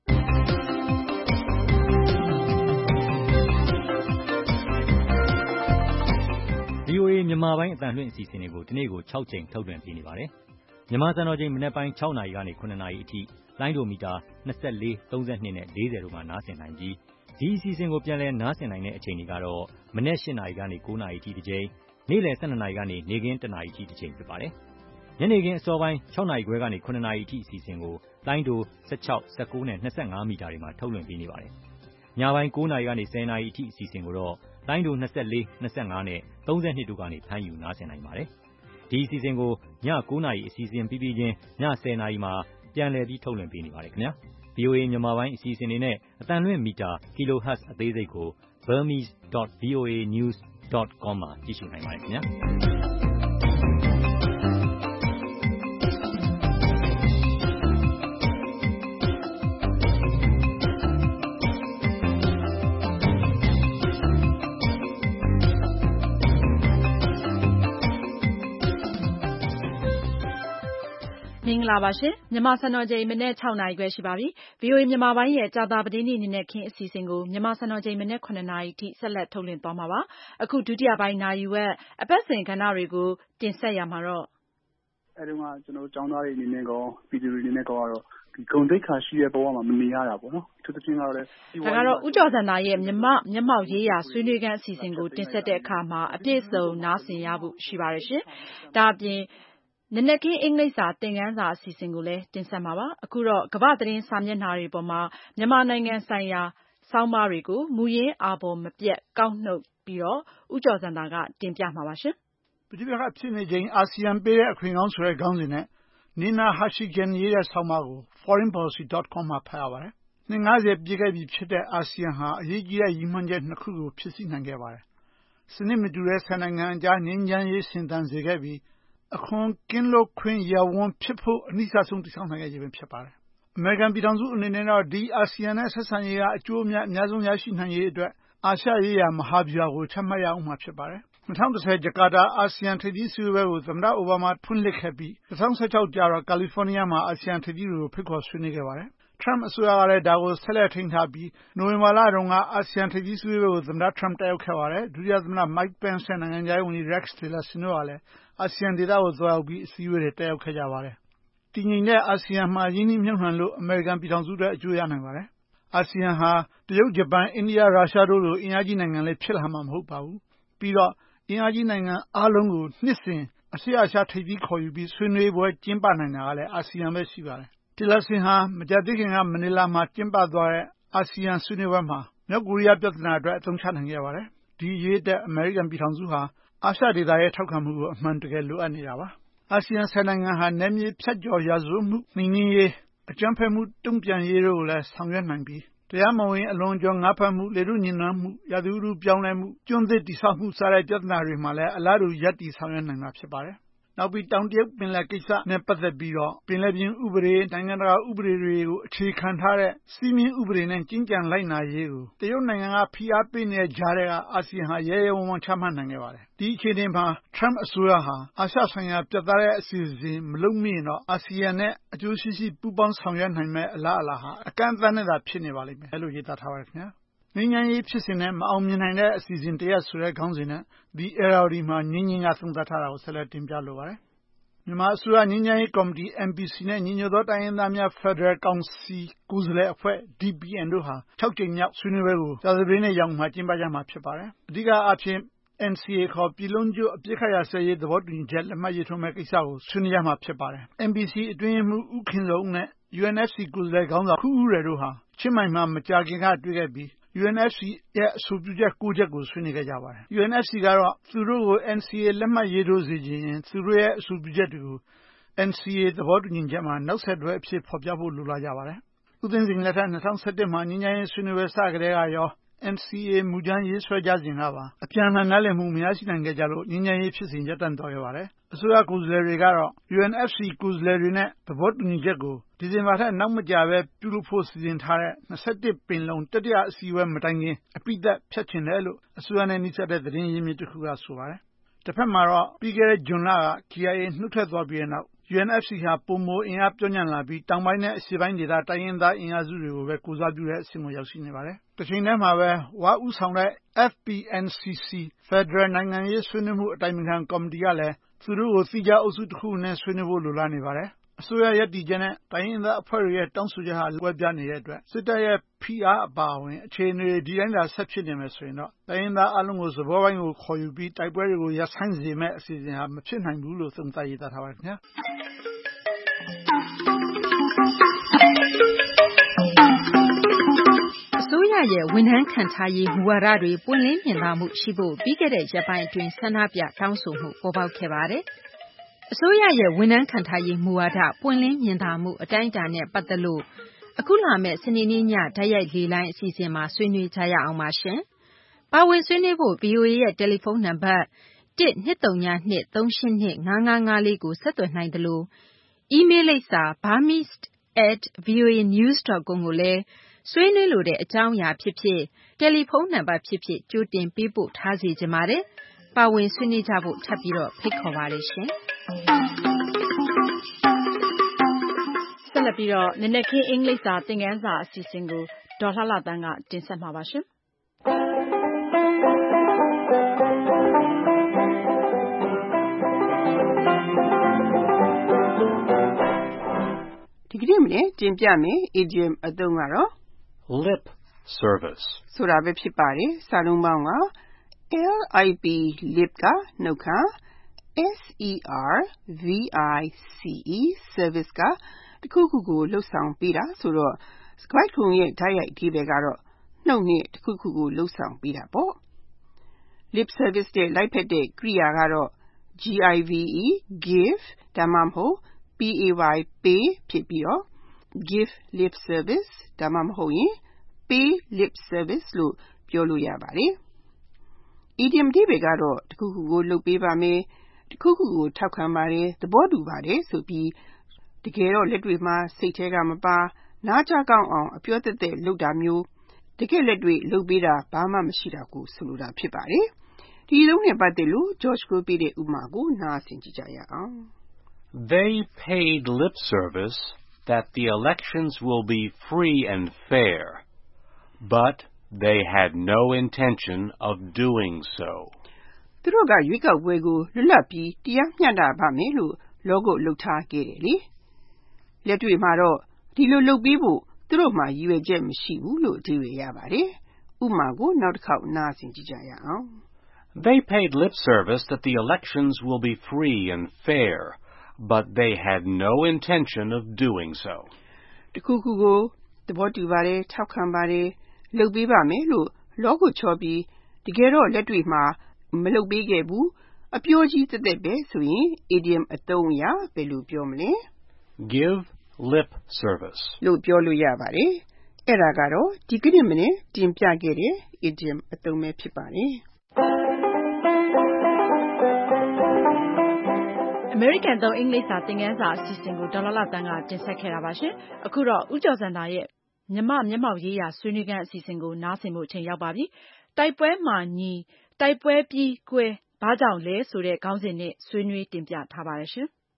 VOA မြန်မာပိုင်းအသံလွှင့်အစီအစဉ်တွေကိုဒီနေ့ကို6ချိန်ထုတ်လွှင့်ပေးနေပါတယ်။မြန်မာစံတော်ချိန်မနက်ပိုင်း6နာရီကနေ9နာရီအထိလိုင်းဒိုမီတာ24 32နဲ့40တို့မှာနားဆင်နိုင်ပြီးဒီအစီအစဉ်ကိုပြန်လည်နားဆင်နိုင်တဲ့အချိန်တွေကတော့မနက်8နာရီကနေ9နာရီအထိတစ်ချိန်နေ့လယ်12နာရီကနေနေ့ခင်း1နာရီအထိတစ်ချိန်ဖြစ်ပါတယ်။ညနေခင်းအစောပိုင်း6နာရီခွဲကနေ9နာရီအထိအစီအစဉ်ကိုလိုင်းဒို16 19နဲ့25မီတာတွေမှာထုတ်လွှင့်ပေးနေပါတယ်။ညပိုင်း9နာရီကနေ10နာရီအထိအစီအစဉ်ကိုတော့လိုင်းဒို24 25နဲ့32တို့ကနေဖမ်းယူနားဆင်နိုင်ပါတယ်။ဒီအစီအစဉ်ကိုည9နာရီအစီအစဉ်ပြီးပြီးချင်းည10နာရီမှာပြန်လည်ပြီးထုတ်လွှင့်ပေးနေပါတယ်ခင်ဗျာ။ VOA မြန်မာပိုင်းအစီအစဉ်တွေနဲ့အသံလွှင့်မီတာ kilohertz အသေးစိတ်ကို burmese.voanews.com မှာကြည့်ရှုနိုင်ပါတယ်ခင်ဗျာ။မင်္ဂလာပါရှင်မြန်မာစံတော်ချိန်မနေ့6နာရီခွဲရှိပါပြီ VOA မြန်မာပိုင်းရဲ့ကြာတာပတေးနေ့နေ့ခင်းအစီအစဉ်ကိုမြန်မာစံတော်ချိန်မနေ့9နာရီထိဆက်လက်ထုတ်လွှင့်သွားမှာပါအခုဒုတိယပိုင်းနာရီဝက်အပတ်စဉ်ကဏ္ဍတွေကိုတင်ဆက်ရမှာတော့အဲဒီမှာကျွန်တော်ကျောင်းသားတွေအနေနဲ့ကောပြည်သူတွေအနေနဲ့ကောကတော့ဒီဂုဏ်သိက္ခာရှိတဲ့ဘဝမှာမနေရတာပေါ့နော်သူတချင်းကတော့လည်းဒါကတော့ဦးကျော်စံသားရဲ့မျက်မှောက်ရေးရာဆွေးနွေးခန်းအစီအစဉ်ကိုတင်ဆက်တဲ့အခါမှာအပြည့်စုံနားဆင်ရဖို့ရှိပါတယ်ရှင်ဒါအပြင်နနက်ခင်းအင်္ဂလိပ်စာသင်ခန်းစာအစီအစဉ်ကိုလည်းတင်ဆက်မှာပါအခုတော့ကမ္ဘာသတင်းစာမျက်နှာတွေပေါ်မှာမြန်မာနိုင်ငံဆိုင်ရာဆောင်းပါးတွေကိုမူရင်းအာဘော်မပြတ်ကောက်နှုတ်ပြီးတော့ဦးကျော်စံသားကတင်ပြမှာပါရှင်ပဋိပက္ခဖြစ်နေချိန်အာဆီယံပေးတဲ့အခွင့်အရေးဆိုတဲ့ခေါင်းစဉ်နဲ့Nina Hashigen ရေးတဲ့ဆောင်းပါးကို foreignpolicy.com မှာဖတ်ရပါတယ်နှစ်90ပြည့်ခဲ့ပြီဖြစ်တဲ့အာဆီယံဟာအရေးကြီးတဲ့ရည်မှန်းချက်နှစ်ခုကိုဖြစ်စည်းနိုင်ခဲ့ပါတယ်စနစ်မတူတဲ့10နိုင်ငံအကြားငြိမ်းချမ်းရေးရှင်သန်စေခဲ့ပြီးအခွန်ကင်းလွတ်ခွင့်ရဝန်းဖြစ်ဖို့အနည်းဆုံးတည်ဆောက်နိုင်ခဲ့ခြင်းဖြစ်ပါတယ်အမေရိကန်ပြည်ထောင်စုအနေနဲ့တော့ဒီအာဆီယံနဲ့ဆက်ဆံရေးကအကျိုးအမြတ်အများဆုံးရရှိနိုင်ရေးအတွက်အာရှရေးရာမဟာဗျူဟာကိုချမှတ်ရအောင်မှာဖြစ်ပါတယ်2010ဂျကာတာအာဆီယံထိပ်သီးစည်းဝေးပွဲကိုသမ္မတအိုဘားမားဖွင့်လှစ်ခဲ့ပြီး2016ကျတော့ကာလီဖိုးနီးယားမှာအာဆီယံထိပ်သီးတွေကိုဖိတ်ခေါ်ဆွေးနွေးခဲ့ပါတယ်ထရမ့်အစိုးရကလည်းဒါကိုဆက်လက်ထိန်းထားပြီးနိုဝင်ဘာလတုန်းကအာဆီယံထိပ်သီးစည်းဝေးပွဲကိုသမ္မတထရမ့်တက်ရောက်ခဲ့ပါတယ်ဒုတိယသမ္မတမိုက်ပန့်စ်နဲ့နိုင်ငံခြားရေးဝန်ကြီး Rex Tillerson တို့ကလည်းအာဆီယံဒေသကိုသွားရောက်ပြီးအစည်းအဝေးတွေတက်ရောက်ခဲ့ကြပါတယ်တည်ငြိမ်တဲ့အာဆီယံမှာရင်းနှီးမြှုပ်နှံလို့အမေရိကန်ပြည်ထောင်စုအတွက်အကျိုးရနိုင်ပါတယ်အာဆီယံဟာတရုတ်ဂျပန်အိန္ဒိယရုရှားတို့လိုအင်အားကြီးနိုင်ငံလေးဖြစ်လာမှာမဟုတ်ပါဘူးပြီးတော့အင်အားကြီးနိုင်ငံအားလုံးကိုနှစ်စဉ်အရှေ့အာရှထိပ်သီးခေါ်ယူပြီးဆွေးနွေးပွဲကျင်းပနိုင်တာကလည်းအာဆီယံပဲရှိပါတယ်Tillersonဟာမကြာသေးခင်ကမနီလာမှာကျင်းပသွားတဲ့အာဆီယံဆွေးနွေးပွဲမှာမြောက်ကိုရီးယားပြဿနာအတွက်အသုံးချနိုင်ခဲ့ပါတယ်ဒီအရေးအတွက်အမေရိကန်ပြည်ထောင်စုဟာအာရှဒေသရဲ့ထောက်ခံမှုကိုအမှန်တကယ်လိုအပ်နေတာပါအာဆီယံ10နိုင်ငံဟာနယ်မြေဖြတ်ကျော်ရာဇဝတ်မှုနှိမ်နင်းရေးအကြမ်းဖက်မှုတုံ့ပြန်ရေးတို့ကိုလည်းဆောင်ရွက်နိုင်ပြီးတရားမဝင်အလွန်အကျွံငါးဖမ်းမှုလေထုညစ်နွမ်းမှုရာသီဥတုပြောင်းလဲမှုကျွန်းသစ်တည်ဆောက်မှုစတဲ့ပြဿနာတွေမှာလည်းအလားတူရပ်တည်ဆောင်ရွက်နိုင်မှာဖြစ်ပါတယ်နောက်ပြီးတောင်တရုတ်ပင်လယ်ကိစ္စနဲ့ပတ်သက်ပြီးတော့ပင်လယ်ပြင်ဥပဒေနိုင်ငံတကာဥပဒေတွေကိုအခြေခံထားတဲ့စီးမင်းဥပဒေနဲ့ကျင့်ကြံလိုက်နာရေးကိုတရုတ်နိုင်ငံကဖိအားပေးနေတဲ့ကြားထဲကအာဆီယံဟာရဲရဲဝံ့ဝံ့ချမှတ်နိုင်ခဲ့ပါတယ်ဒီအခြေအနေမှာထရမ့်အစိုးရဟာအာရှဆိုင်ရာပြတ်သားတဲ့အစီအစဉ်မလုပ်မိရင်တော့အာဆီယံနဲ့အကျိုးရှိရှိပူးပေါင်းဆောင်ရွက်နိုင်မဲ့အလားအလာဟာအကန့်အသတ်နဲ့သာဖြစ်နေပါလိမ့်မယ်လို့ရေးသားထားပါတယ်ခင်ဗျာငြိမ်းချမ်းရေးဖြစ်စဉ်နဲ့မအောင်မြင်နိုင်တဲ့အစီအစဉ်တရက်ဆိုတဲ့ခေါင်းစဉ်နဲ့ The Irrawaddy မှာငြင်းငြင်းကသုံးသပ်ထားတာကိုဆက်လက်တင်ပြလိုပါတယ်မြန်မာအစိုးရငြိမ်းချမ်းရေးကော်မတီ MPC နဲ့ညီညွတ်သောတိုင်းရင်းသားများဖက်ဒရယ်ကောင်စီကိုယ်စားလှယ်အဖွဲ့ DPN တို့ဟာ6ကြိမ်မြောက်ဆွေးနွေးပွဲကိုကြာသပတေးနေ့ရောက်မှာကျင်းပကြမှာဖြစ်ပါတယ်အဓိကအားဖြင့် NCA ခေါ်ပြည်လုံးကျွတ်အပစ်အခတ်ရပ်စဲရေးသဘောတူညီချက်လက်မှတ်ရေးထိုးမဲ့ကိစ္စကိုဆွေးနွေးရမှာဖြစ်ပါတယ် MPC အတွင်းရေးမှူးဦးခင်ဇော်ဦးနဲ့ UNFC ကိုယ်စားလှယ်ခေါင်းဆောင်ခူးဦးရယ်တို့ဟာချင်းမိုင်မှာမကြာခင်ကတွေ့ခဲ့ပြီးUNFC ရဲ့အဆိုပြုချက်9ချက်ကိုဆွေးနွေးခဲ့ကြပါတယ် UNFC ကတော့သူတို့ကို NCA လက်မှတ်ရေးထိုးစေချင်ရင်သူတို့ရဲ့အဆိုပြုချက်တွေကို NCA သဘောတူညီချက်မှာနောက်ဆက်တွဲအဖြစ်ဖော်ပြဖို့လိုလားကြပါတယ်ဦးသိန်းစိန်လက်ထက်2017မှာငြိမ်းချမ်းရေးဆွေးနွေးပွဲစကြတဲ့ကရောNCA မူကြမ်းရေးဆွဲကြစဉ်ကပါအပြန်အလှန်နားလည်မှုမရရှိနိုင်ခဲ့ကြလို့ငြိမ်းချမ်းရေးဖြစ်စဉ်ရပ်တန့်သွားခဲ့ပါတယ်အစိုးရကိုယ်စားလှယ်တွေကတော့ UNFC ကိုယ်စားလှယ်တွေနဲ့သဘောတူညီချက်ကိုဒီဇင်ဘာထက်နောက်မကြာပဲပြုလုပ်ဖို့စီစဉ်ထားတဲ့21ပင်လုံတတိယအစည်းအဝေးမတိုင်ခင်အပိသက်ဖြတ်ချင်တယ်လို့အစိုးရနဲ့နှိစက်တဲ့သတင်းရင်းမြစ်တစ်ခုကဆိုပါတယ်တစ်ဖက်မှာတော့ပြီးခဲ့တဲ့ဇွန်လက KIA နှုတ်ထွက်သွားပြီးတဲ့နောက် UNFC ဟာပိုမိုအင်အားပြောညံ့လာပြီးတောင်ပိုင်းနဲ့အရှေ့ပိုင်းဒေသတိုင်းရင်းသားအင်အားစုတွေကိုပဲကိုစားပြုတဲ့အဆင့်ကိုရောက်ရှိနေပါတယ်။တစ်ချိန်တည်းမှာပဲဝါဦးဆောင်တဲ့ FPNCC ဖက်ဒရယ်နိုင်ငံရေးဆွေးနွေးမှုအတိုင်ပင်ခံကော်မတီကလည်းသူတို့ကိုစီကြအုပ်စုတစ်ခုနဲ့ဆွေးနွေးဖို့လိုလားနေပါတယ်။အစိုးရရပ်တည်ချက်နဲ့တိုင်းရင်းသားအဖွဲ့တွေရဲ့တောင်းဆိုချက်ဟာကွဲပြားနေတဲ့အတွက်စစ်တပ်ရဲ့ဖိအားအပါအဝင်အခြေအနေဒီတိုင်းသာဆက်ဖြစ်နေမယ်ဆိုရင်တော့တိုင်းရင်းသားအလုံးကိုစဘောပိုင်းကိုခေါ်ယူပြီးတိုက်ပွဲတွေကိုရပ်ဆိုင်းစေမဲ့အစီအစဉ်ဟာမဖြစ်နိုင်ဘူးလို့သုံးသပ်ရေးသားထားပါတယ်ခင်ဗျာ။အစိုးရရဲ့ဝန်ထမ်းခန့်ထားရေးမူဝါဒတွေပွင့်လင်းမြင်သာမှုရှိဖို့ပြီးခဲ့တဲ့ရက်ပိုင်းအတွင်းဆန္ဒပြတောင်းဆိုမှုပေါ်ပေါက်ခဲ့ပါတယ်။အစိုးရရဲ့ဝန်ထမ်းခန့်ထားရေးမူဝါဒပွင့်လင်းမြင်သာမှုအတိုင်းအတာနဲ့ပတ်သက်လို့အခုလာမယ့်စနေနေ့ညတိုက်ရိုက်လေလိုင်းအစီအစဉ်မှာဆွေးနွေးကြရအောင်ပါရှင်။ပါဝင်ဆွေးနွေးဖို့ VOA ရဲ့တယ်လီဖုန်းနံပါတ်12323825554ကိုဆက်သွယ်နိုင်တယ်လို့အီးမေးလ်လိပ်စာ burmese@voanews.com ကိုလည်းဆွေးနွေးလိုတဲ့အကြောင်းအရာဖြစ်ဖြစ်တယ်လီဖုန်းနံပါတ်ဖြစ်ဖြစ်ကြိုတင်ပေးပို့ထားစေချင်ပါတယ်။ပါဝင်ဆွေးနွေးကြဖို့ထပ်ပြီးတော့ဖိတ်ခေါ်ပါတယ်ရှင်။လက်ပြီးတော့နည်းနည်းခင်းအင်္ဂလိပ်စာသင်ခန်းစာအစီအစဉ်ကိုဒေါ်လှလှသန်းကတင်ဆက်မှာပါရှင်။ဒီကနေ့မနေ့တင်ပြမယ် idiom အသုံးကတော့ lip service ဆိုတာပဲဖြစ်ပါတယ်။စာလုံးပေါင်းက LIP lip ကနှုတ်ခမ်း SERVICE service ကတခုခုကိုလှုပ်ဆောင်ပေးတာဆိုတော့စကားခုံရဲ့ဓာတ်ရိုက်အဓိပ္ပာယ်ကတော့နှုတ်နဲ့တခုခုကိုလှုပ်ဆောင်ပေးတာပေါ့။ lip service တဲ့လိုက်ဖက်တဲ့ကရိယာကတော့ GIVE give ဒါမှမဟုတ် PAY pay ဖြစ်ပြီးတော့ give lip service ဒါမှမဟုတ်ရင် pay lip service လို့ပြောလို့ရပါတယ်။ idiom ဒီပဲကတော့တခုခုကိုလုပ်ပေးပါမယ်တခုခုကိုထောက်ခံပါတယ်သဘောတူပါတယ်ဆိုပြီးတကယ်တော့လက်တွေမှာစိတ်ထဲကမပါနားကြကောင်းအောင်အပြောသက်သက်လုပ်တာမျိုးတကယ်လက်တွေလုပ်ပေးတာဘာမှမရှိတာကိုဆိုလိုတာဖြစ်ပါတယ်။ဒီလုံးနဲ့ပတ်သက်လို့ George ကိုပြတဲ့ဥပမာကိုနားဆင်ကြည့်ကြရအောင်။ They paid lip service that the elections will be free and fair, but they had no intention of doing so. သူတို့ကရွေးကောက်ပွဲကိုလွတ်လပ်ပြီးတရားမျှတပါမယ်လို့လောကုလုပ်ထားခဲ့တယ်လေ။လက်တွေ့မှာတော့ဒီလိုလုပ်ပေးဖို့သူတို့မှရည်ရွယ်ချက်မရှိဘူးလို့အဓိပ္ပာယ်ရပါတယ်။ဥပမာကိုနောက်တစ်ခေါက်နားဆင်ကြည့်ကြရအောင်။ They paid lip service that the elections will be free and fair, but they had no intention of doing so. တခုခုကိုသဘောတူပါတယ်ထောက်ခံပါတယ်လုပ်ပေးပါမယ်လို့လောကုချောပြီးတကယ်တော့လက်တွေ့မှာမလုပ်ပေးခဲ့ဘူးအပြောကြီးသက်သက်ပဲဆိုရင် idiom အသုံးအရဘယ်လိုပြောမလဲ Give lip service လို့ပြောလို့ရပါတယ်။အဲ့ဒါကတော့ဒီကနေ့မနေ့တင်ပြခဲ့တဲ့ idiom အသုံးပဲဖြစ်ပါတယ်။ American သုံးအင်္ဂလိပ်စာသင်ခန်းစာအစီအစဉ်ကိုဒေါ်လှလှသန်းကတင်ဆက်ခဲ့တာပါရှင်။အခုတော့ဦးကျော်စံတာရဲ့မြမမျက်မှောက်ရေးရာဆွေးနွေးခန်းအစီအစဉ်ကိုနားဆင်ဖို့အချိန်ရောက်ပါပြီ။တိုက်ပွဲမှာညီတိုက်ပွဲပြီးကွဲဘာကြောင့်လဲဆိုတဲ့ခေါင်းစဉ်နဲ့ဆွေးနွေးတင်ပြထားပါတယ်ရှင်။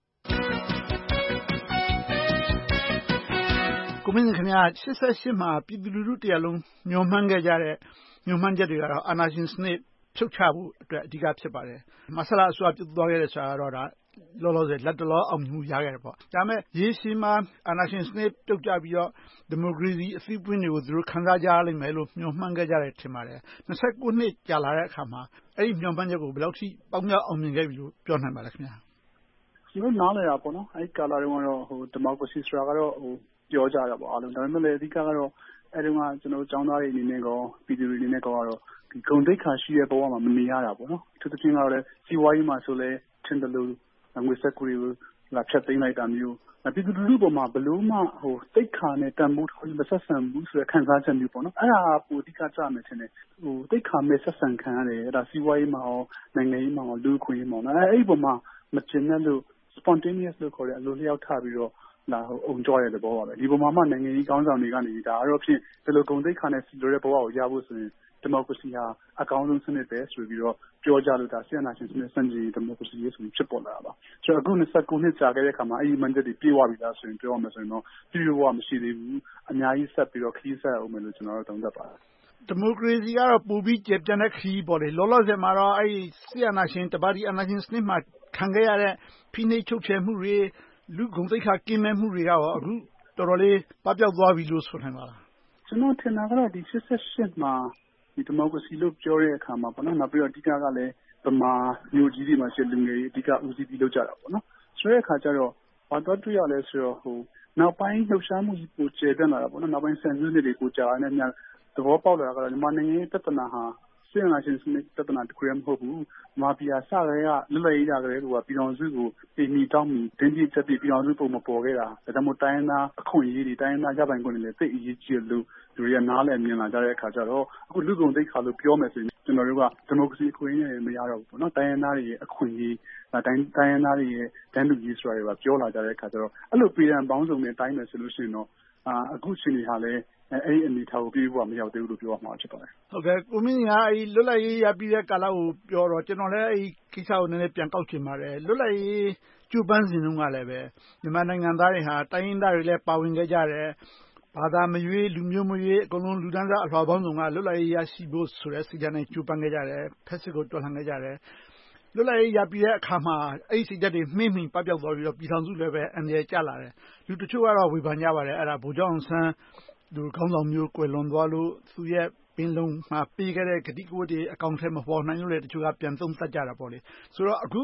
ကိုမင်းခင်ဗျာ88မှာပြည်သူလူထုတရက်လုံးမျှော်မှန်းခဲ့ကြတဲ့မျှော်မှန်းချက်တွေကတော့အာဏာရှင်စနစ်ဖြုတ်ချဖို့အတွက်အဓိကဖြစ်ပါတယ်။မဆလအစိုးရပြုတ်သွားခဲ့တဲ့ဆိုတာကတော့ဒါလောလောဆယ်လက်တလောအောင်မြင်မှုရခဲ့တယ်ပေါ့။ဒါပေမဲ့ရေရှည်မှာအာဏာရှင်စနစ်ပြုတ်ကျပြီးတော့ဒီမိုကရေစီအသီးပွင့်တွေကိုသူတို့ခံစားကြလိမ့်မယ်လို့မျှော်မှန်းခဲ့ကြတယ်ထင်ပါတယ်။29နှစ်ကြာလာတဲ့အခါမှာအဲ့ဒီမျှော်မှန်းချက်ကိုဘယ်လောက်ထိပေါက်မြောက်အောင်မြင်ခဲ့ပြီလို့ပြောနိုင်ပါလဲခင်ဗျာ။ကျွန်တော်နားလည်တာပေါ့နော်။အဲ့ဒီကာလတုန်းကတော့ဒီမိုကရေစီဆိုတာကတော့ပြောကြတာပေါ့အားလုံးဒါပေမဲ့လည်းအဓိကကတော့အဲ့ဒီမှာကျွန်တော်ကျောင်းသားတွေအနေနဲ့ကောပြည်သူတွေအနေနဲ့ကောကတော့ဒီဂုဏ်သိက္ခာရှိတဲ့ဘဝမှာမနေရတာပေါ့နော်။သူတို့ချင်းကတော့လည်းစီးပွားရေးမှာဆိုလဲထင်တယ်လို့ငွေစက်ကူတွေကိုလာဖြတ်သိမ်းလိုက်တာမျိုးပြည်သူလူထုပေါ်မှာဘလို့မှသိက္ခာနဲ့တန်ဖိုးတစ်ခုမဆက်ဆံဘူးဆိုတဲ့ခံစားချက်မျိုးပေါ့နော်။အဲ့ဒါပိုအဓိကကြမယ်ထင်တယ်။သိက္ခာမဲ့ဆက်ဆံခံရတယ်အဲ့ဒါစီးပွားရေးမှာရောနိုင်ငံရေးမှာရောလူ့အခွင့်အရေးမှာရောအဲ့ဒီပေါ်မှာမကျင်တဲ့လို့ spontaneous လို့ခေါ်တဲ့အလိုလျောက်ထပြီးတော့လာအုံကြွတဲ့သဘောပါပဲဒီပေါ်မှာမှနိုင်ငံရေးကောင်းဆောင်တွေကနေဒါတော့ဖြင့်ဒီလိုဂုဏ်သိက္ခာနဲ့စီလိုတဲ့ဘဝကိုရဖို့ဆိုရင်ဒီမိုကရေစီဟာအကောင်းဆုံးစနစ်ပဲဆိုပြီးတော့ပြောကြလို့ဒါဆီယနာရှင်စနစ်စံကြီးဒီမိုကရေစီရေးဆိုပြီးဖြစ်ပေါ်လာတာပါဆိုတော့အခု29နှစ်ကြာခဲ့တဲ့အခါမှာအဲ့ဒီမန်ချက်တွေပြေဝပြီလားဆိုရင်ပြောရမယ်ဆိုရင်တော့ပြည်ဘဝမရှိသေးဘူးအများကြီးဆက်ပြီးတော့ခရီးဆက်အောင်မယ်လို့ကျွန်တော်တို့သုံးသပ်ပါတယ်ဒီမိုကရေစီကတော့ပိုပြီးကျယ်ပြန့်တဲ့ခရီးပေါ့လေလောလောဆယ်မှာတော့အဲ့ဒီဆီယနာရှင်တပါးဒီအာဏာရှင်စနစ်မှာခံခဲ့ရတဲ့ဖိနှိပ်ချုပ်ချယ်မှုတွေလူဂုဏ်သိက္ခာကင်းမဲ့မှုတွေကရောအခုတော်တော်လေးပပျောက်သွားပြီလို့ဆိုနိုင်ပါလားကျွန်တော်ထင်တာကတော့ဒီ88မှာဒီဒီမိုကရေစီလို့ပြောတဲ့အခါမှာပေါ့နော်နောက်ပြီးတော့အဓိကကလည်းဗမာမျိုးကြီးတွေမှာရှိလူငယ်တွေအဓိကဦးစီးပြီးလုပ်ကြတာပေါ့နော်ဆိုတဲ့အခါကျတော့ဘာတော့တွေ့ရလဲဆိုတော့နောက်ပိုင်းလှုပ်ရှားမှုကြီးပိုကျယ်ပြန့်လာတာပေါ့နော်နောက်ပိုင်းဆန်ဆွေးတွေကိုကြာနေများသဘောပေါက်လာတာကတော့မြန်မာနိုင်ငံရဲ့ပြဿနာဟာဆီယနာရှင်စနစ်ပြဿနာတခုတည်းမဟုတ်ဘူးမာဖီယာစရဲကလွတ်လပ်ရေးကြတဲ့ကပြည်တော်စုကိုပြည်မီတောင်းမီတင်းပြည့်ချက်ပြပြည်တော်စုပုံမပေါ်ခဲ့တာဒါကြောင့်မို့တိုင်းရင်းသားအခွင့်အရေးတွေတိုင်းရင်းသားရပိုင်ခွင့်တွေလည်းသိအရေးကြီးလို့လူတွေကနားလည်မြင်လာကြတဲ့အခါကျတော့အခုလူကုန်သိက္ခာလို့ပြောမယ်ဆိုရင်ကျွန်တော်တို့ကဒီမိုကရေစီအခွင့်အရေးမရတော့ဘူးပေါ့နော်တိုင်းရင်းသားတွေရဲ့အခွင့်အရေးတိုင်းရင်းသားတွေရဲ့တန်းတူရေးဆိုတာတွေပါပြောလာကြတဲ့အခါကျတော့အဲ့လိုပြည်ထောင်ပေါင်းစုံနဲ့တိုင်းမယ်ဆိုလို့ရှိရင်တော့အခုအချိန်တွေဟာလည်းအဲ့ဒီအနေထားကိုပြေးဖို့မရောက်သေးဘူးလို့ပြောရမှာဖြစ်ပါတယ်။ဟုတ်ကဲ့ကိုမင်းကလွတ်လပ်ရေးရပြီးတဲ့ကာလကိုပြောတော့ကျွန်တော်လည်းအဲ့ဒီကိစ္စကိုနည်းနည်းပြန်ကောက်ချင်ပါတယ်။လွတ်လပ်ရေးကြိုးပမ်းစဉ်တုန်းကလည်းပဲမြန်မာနိုင်ငံသားတွေဟာတိုင်းရင်းသားတွေလည်းပါဝင်ခဲ့ကြတယ်။ဘာသာမရွေးလူမျိုးမရွေးအကုန်လုံးလူတန်းစားအလွှာပေါင်းစုံကလွတ်လပ်ရေးရရှိဖို့ဆိုတဲ့စိတ်ဓာတ်နဲ့ကြိုးပမ်းခဲ့ကြတယ်။ဖက်စစ်ကိုတော်လှန်ခဲ့ကြတယ်။လွတ်လပ်ရေးရပြီးတဲ့အခါမှာအဲ့ဒီစိတ်ဓာတ်တွေမှင်းပပျောက်သွားပြီးတော့ပြည်ထောင်စုလည်းပဲအန္တရာယ်ကျလာတယ်။လူတချို့ကတော့ဝေဖန်ကြပါတယ်အဲ့ဒါဗိုလ်ချုပ်အောင်ဆန်းသူခေါင်းဆောင်မျိုးကွယ်လွန်သွားလို့သူရဲ့ပင်လုံမှာပေးခဲ့တဲ့ဂတိကဝတ်တွေအကောင်အထည်မပေါ်နိုင်လို့လေတချို့ကပြန်သုံးသပ်ကြတာပေါ့လေဆိုတော့အခု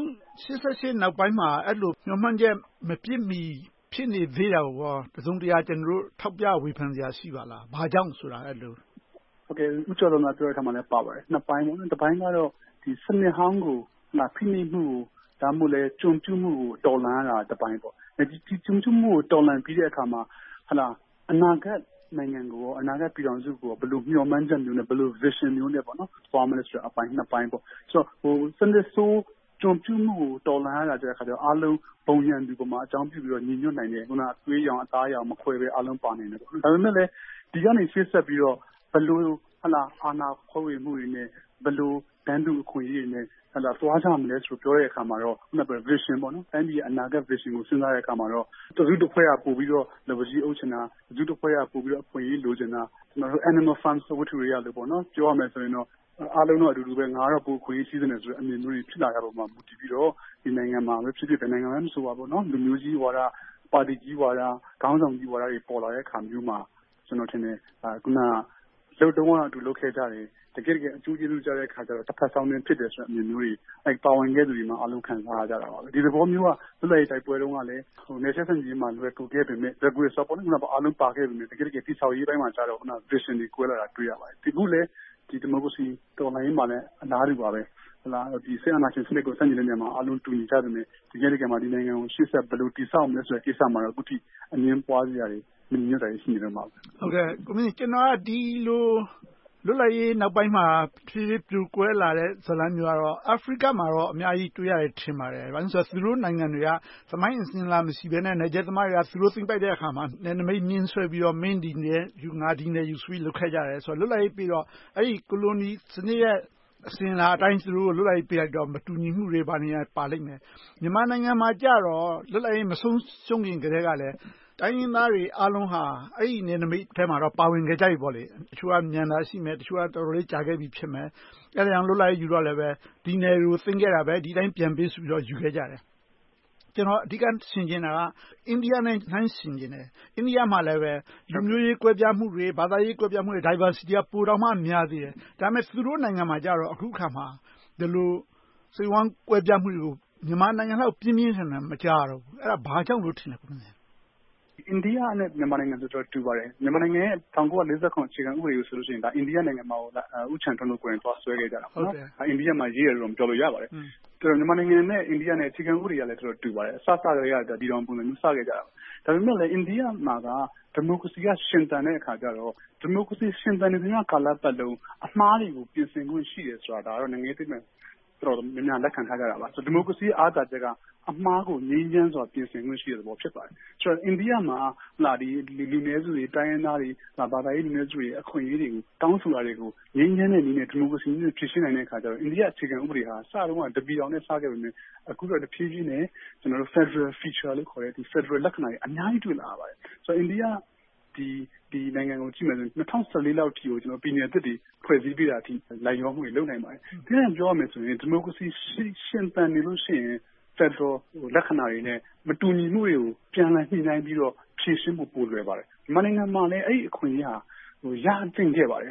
88နောက်ပိုင်းမှာအဲ့လိုညှို့မှန်းချက်မပြည့်မီဖြစ်နေသေးတာကိုတစုံတရာကျွန်တော်တို့ထောက်ပြဝေဖန်စရာရှိပါလားဘာကြောင့်ဆိုတာအဲ့လိုဟုတ်ကဲ့ဦးကျော်တော်ကပြောတဲ့အခါမှာလည်းပါပါတယ်နှစ်ပိုင်းပေါ့တစ်ပိုင်းကတော့ဒီစနစ်ဟောင်းကိုဖိနှိပ်မှုကိုဒါမှမဟုတ်လေကြုံပြုမှုကိုတော်လှန်ရတာတစ်ပိုင်းပေါ့ဒီကြုံပြုမှုကိုတော်လှန်ပြီးတဲ့အခါမှာအနာဂတ်နိုင်ငံကိုအနာဂတ်ပြည်တော်စုကိုဘယ်လိုမျှော်မှန်းချက်မျိုးနဲ့ဘယ်လို vision မျိုးနဲ့ပေါ့နော် form minister အပိုင်းနှစ်ပိုင်းပေါ့ဆိုတော့စနစ်ဆိုးကြုံပြုမှုကိုတော်လှန်ရတာတဲ့အခါကျတော့အားလုံးဘုံရန်သူပေါ်မှာအကြောင်းပြုပြီးတော့ညီညွတ်နိုင်တယ်ခုနသွေးရောင်အသားရောင်မခွဲပဲအားလုံးပါနေတယ်ပေါ့ဒါပေမဲ့လည်းဒီကနေရှေ့ဆက်ပြီးတော့ဘယ်လိုအာဏာခွဲဝေမှုတွေနဲ့ဘယ်လိုတန်းတူအခွင့်အရေးတွေနဲ့သွားကြမလဲဆိုပြောတဲ့အခါမှာတော့ခုနက vision ပေါ့နော်တိုင်းပြည်အနာဂတ် vision ကိုစဉ်းစားတဲ့အခါမှာတော့တစုတစ်ဖွဲ့ကပို့ပြီးတော့လဘကြီးအုပ်ချင်တာတစုတစ်ဖွဲ့ကပို့ပြီးတော့အခွင့်အရေးလိုချင်တာကျွန်တော်တို့ animal farm ဆိုဝတ္ထုတွေရလို့ပေါ့နော်ပြောရမယ်ဆိုရင်တော့အားလုံးတော့အတူတူပဲငါတော့ပို့ခွင့်ရှိတဲ့ဆိုတဲ့အမြင်မျိုးတွေဖြစ်လာရတော့မှမူတည်ပြီးတော့ဒီနိုင်ငံမှာပဲဖြစ်ဖြစ်တဲ့နိုင်ငံမှာမဆိုပါဘူးနော်လူမျိုးကြီးဝါဒပါတီကြီးဝါဒခေါင်းဆောင်ကြီးဝါဒတွေပေါ်လာတဲ့အခါမျိုးမှာကျွန်တော်ထင်တယ်ခုနလုံတုံးကအတူလုပ်ခဲ့ကြတယ်တကယ်အကျိုးကျေးဇူးကြတဲ့အခါကျတော့တစ်ဖက်ဆောင်နေဖြစ်တယ်ဆိုတဲ့အမြင်မျိုးတွေပါဝင်ခဲ့သူတွေမှာအလုံးခံစားရကြတာပါပဲဒီသဘောမျိုးကလွတ်လပ်ရေးတိုက်ပွဲတုန်းကလည်းနေဆက်ဆန်ကြီးမှာလွယ်ကူခဲ့ပေမဲ့လွယ်ကူဆော့ပေါ်နေတာအားလုံးပါခဲ့ပေမဲ့တကယ်တိဆောက်ရေးပိုင်းမှာကျတော့ခုန vision တွေကွဲလာတာတွေ့ရပါတယ်ဒီခုလည်းဒီဒီမိုကရေစီတော်လှန်ရေးမှာလည်းအလားတူပါပဲဒီစစ်အာဏာရှင်စနစ်ကိုဆန့်ကျင်တဲ့နေရာမှာအားလုံးတူညီကြတယ်နဲ့တကယ်မှာဒီနိုင်ငံကိုရှေ့ဆက်ဘယ်လိုတည်ဆောက်မလဲဆိုတဲ့ကိစ္စမှာတော့အခုထိအငင်းပွားစရာတွေမညွတ်တယ်ရှိနေတော့မှာဟုတ်ကဲ့ကိုမင်းကျွန်တော်ကဒီလိုလွတ်လပ်ရေးနောက်ပိုင်းမှာဖြည်းဖြည်းပြိုကွဲလာတဲ့ဇလံမျိုးကတော့အာဖရိကမှာတော့အများကြီးတွေ့ရတယ်ထင်ပါတယ်။ဘာလို့ဆိုတော့သူတို့နိုင်ငံတွေကသမိုင်းအစဉ်အလာမရှိဘဲနဲ့နယ်ကျဲသမားတွေကသူတို့သိမ့်ပိုက်တဲ့အခါမှာနယ်နိမိတ်မြင်းဆွဲပြီးတော့မင်းဒီနယ်ယူငါဒီနယ်ယူဆွေးလုပ်ခဲ့ကြတယ်ဆိုတော့လွတ်လပ်ရေးပြီးတော့အဲ့ဒီကိုလိုနီစနစ်ရဲ့အစဉ်အလာအတိုင်းသူတို့လွတ်လပ်ရေးပေးလိုက်တော့မတူညီမှုတွေပါလိမ့်မယ်။မြန်မာနိုင်ငံမှာကြတော့လွတ်လပ်ရေးမဆုံးရှုံးခင်ကတည်းကလည်းတိုင်းရင်းသားတွေအားလုံးဟာအဲ့ဒီနယ်နိမိတ်ထဲမှာတော့ပါဝင်ခဲ့ကြပြီပေါ့လေတချို့ကမြန်တာရှိမယ်တချို့ကတော်တော်လေးကြာခဲ့ပြီဖြစ်မယ်အဲ့ဒါကြောင့်လွတ်လပ်ရေးယူတော့လည်းပဲဒီနယ်ကိုသိမ်းခဲ့တာပဲဒီတိုင်းပြန်ပေးဆိုပြီးတော့ယူခဲ့ကြတယ်ကျွန်တော်အဓိကဆင်ခြင်တာကအိန္ဒိယနဲ့နှိုင်းဆင်ခြင်တယ်အိန္ဒိယမှာလည်းပဲလူမျိုးရေးကွဲပြားမှုတွေဘာသာရေးကွဲပြားမှုတွေ diversity ကပိုတော့မှများသေးတယ်ဒါပေမဲ့သူတို့နိုင်ငံမှာကြတော့အခုခါမှာဒီလိုစိတ်ဝမ်းကွဲပြားမှုတွေကိုမြန်မာနိုင်ငံလောက်ပြင်းပြင်းထန်ထန်မကြားတော့ဘူးအဲ့ဒါဘာကြောင့်လို့ထင်လဲကိုမင်းအိန္ဒိယနဲ့မြန်မာနိုင်ငံဆိုတော့တူပါတယ်မြန်မာနိုင်ငံရဲ့1949အခြေခံဥပဒေကိုဆိုလို့ရှိရင်ဒါအိန္ဒိယနိုင်ငံမှာဥချန်ထွန်းလို့ကိုယ်တိုင်သွားဆွဲခဲ့ကြတာပေါ့နော်အိန္ဒိယမှာရေးရတယ်လို့ပြောလို့ရပါတယ်မြန်မာနိုင်ငံနဲ့အိန္ဒိယနဲ့အခြေခံဥပဒေကလည်းတော်တော်တူပါတယ်အစကတည်းကဒီတော်ပုံစံမျိုးစခဲ့ကြတာဒါပေမဲ့လည်းအိန္ဒိယမှာကဒီမိုကရေစီကရှင်သန်တဲ့အခါကျတော့ဒီမိုကရေစီရှင်သန်နေတဲ့ကာလပတ်လုံးအမှားတွေကိုပြင်ဆင်ခွင့်ရှိတယ်ဆိုတာဒါတော့နိုင်ငံရေးသိမဲ့တော်တော်များများလက်ခံထားကြတာပါဆိုဒီမိုကရေစီအားသာချက်ကအမှားကိုငြိမ်းချမ်းစွာပြင်ဆင်ခွင့်ရှိတဲ့သဘောဖြစ်ပါတယ်ဆိုတော့အိန္ဒိယမှာဒီလူနည်းစုတွေတိုင်းရင်းသားတွေဘာသာရေးလူနည်းစုတွေအခွင့်အရေးတွေကိုတောင်းဆိုတာတွေကိုငြိမ်းချမ်းတဲ့နည်းနဲ့ဒီမိုကရေစီနဲ့ဖြည့်ရှင်းနိုင်တဲ့အခါကျတော့အိန္ဒိယအခြေခံဥပဒေဟာစတော့ကတပီအောင်နဲ့စခဲ့ပေမဲ့အခုတော့တဖြည်းဖြည်းနဲ့ကျွန်တော်တို့ Federal feature လို့ခေါ်တဲ့ဒီ Federal လက္ခဏာတွေအများကြီးတွေ့လာရပါတယ်ဆိုတော့အိန္ဒိယဒီနိုင်ငံကိုကြည့်မယ်ဆိုရင်2014လောက်ထိကိုကျွန်တော်ပြည်နယ်အသစ်တွေဖွဲ့စည်းပြီးတာအထိလိုက်ရောမှုတွေလုပ်နိုင်ပါတယ်ဒီနေ့ပြောရမယ်ဆိုရင်ဒီမိုကရေစီရှင်သန်နေလို့ရှိရင်Federal လက္ခဏာတွေနဲ့မတူညီမှုတွေကိုပြန်လည်ညှိနှိုင်းပြီးတော့ဖြည့်ရှင်းဖို့ပိုလွယ်ပါတယ်မြန်မာနိုင်ငံမှာလည်းအဲ့ဒီအခွင့်အရေးဟာရတင်ခဲ့ပါတယ်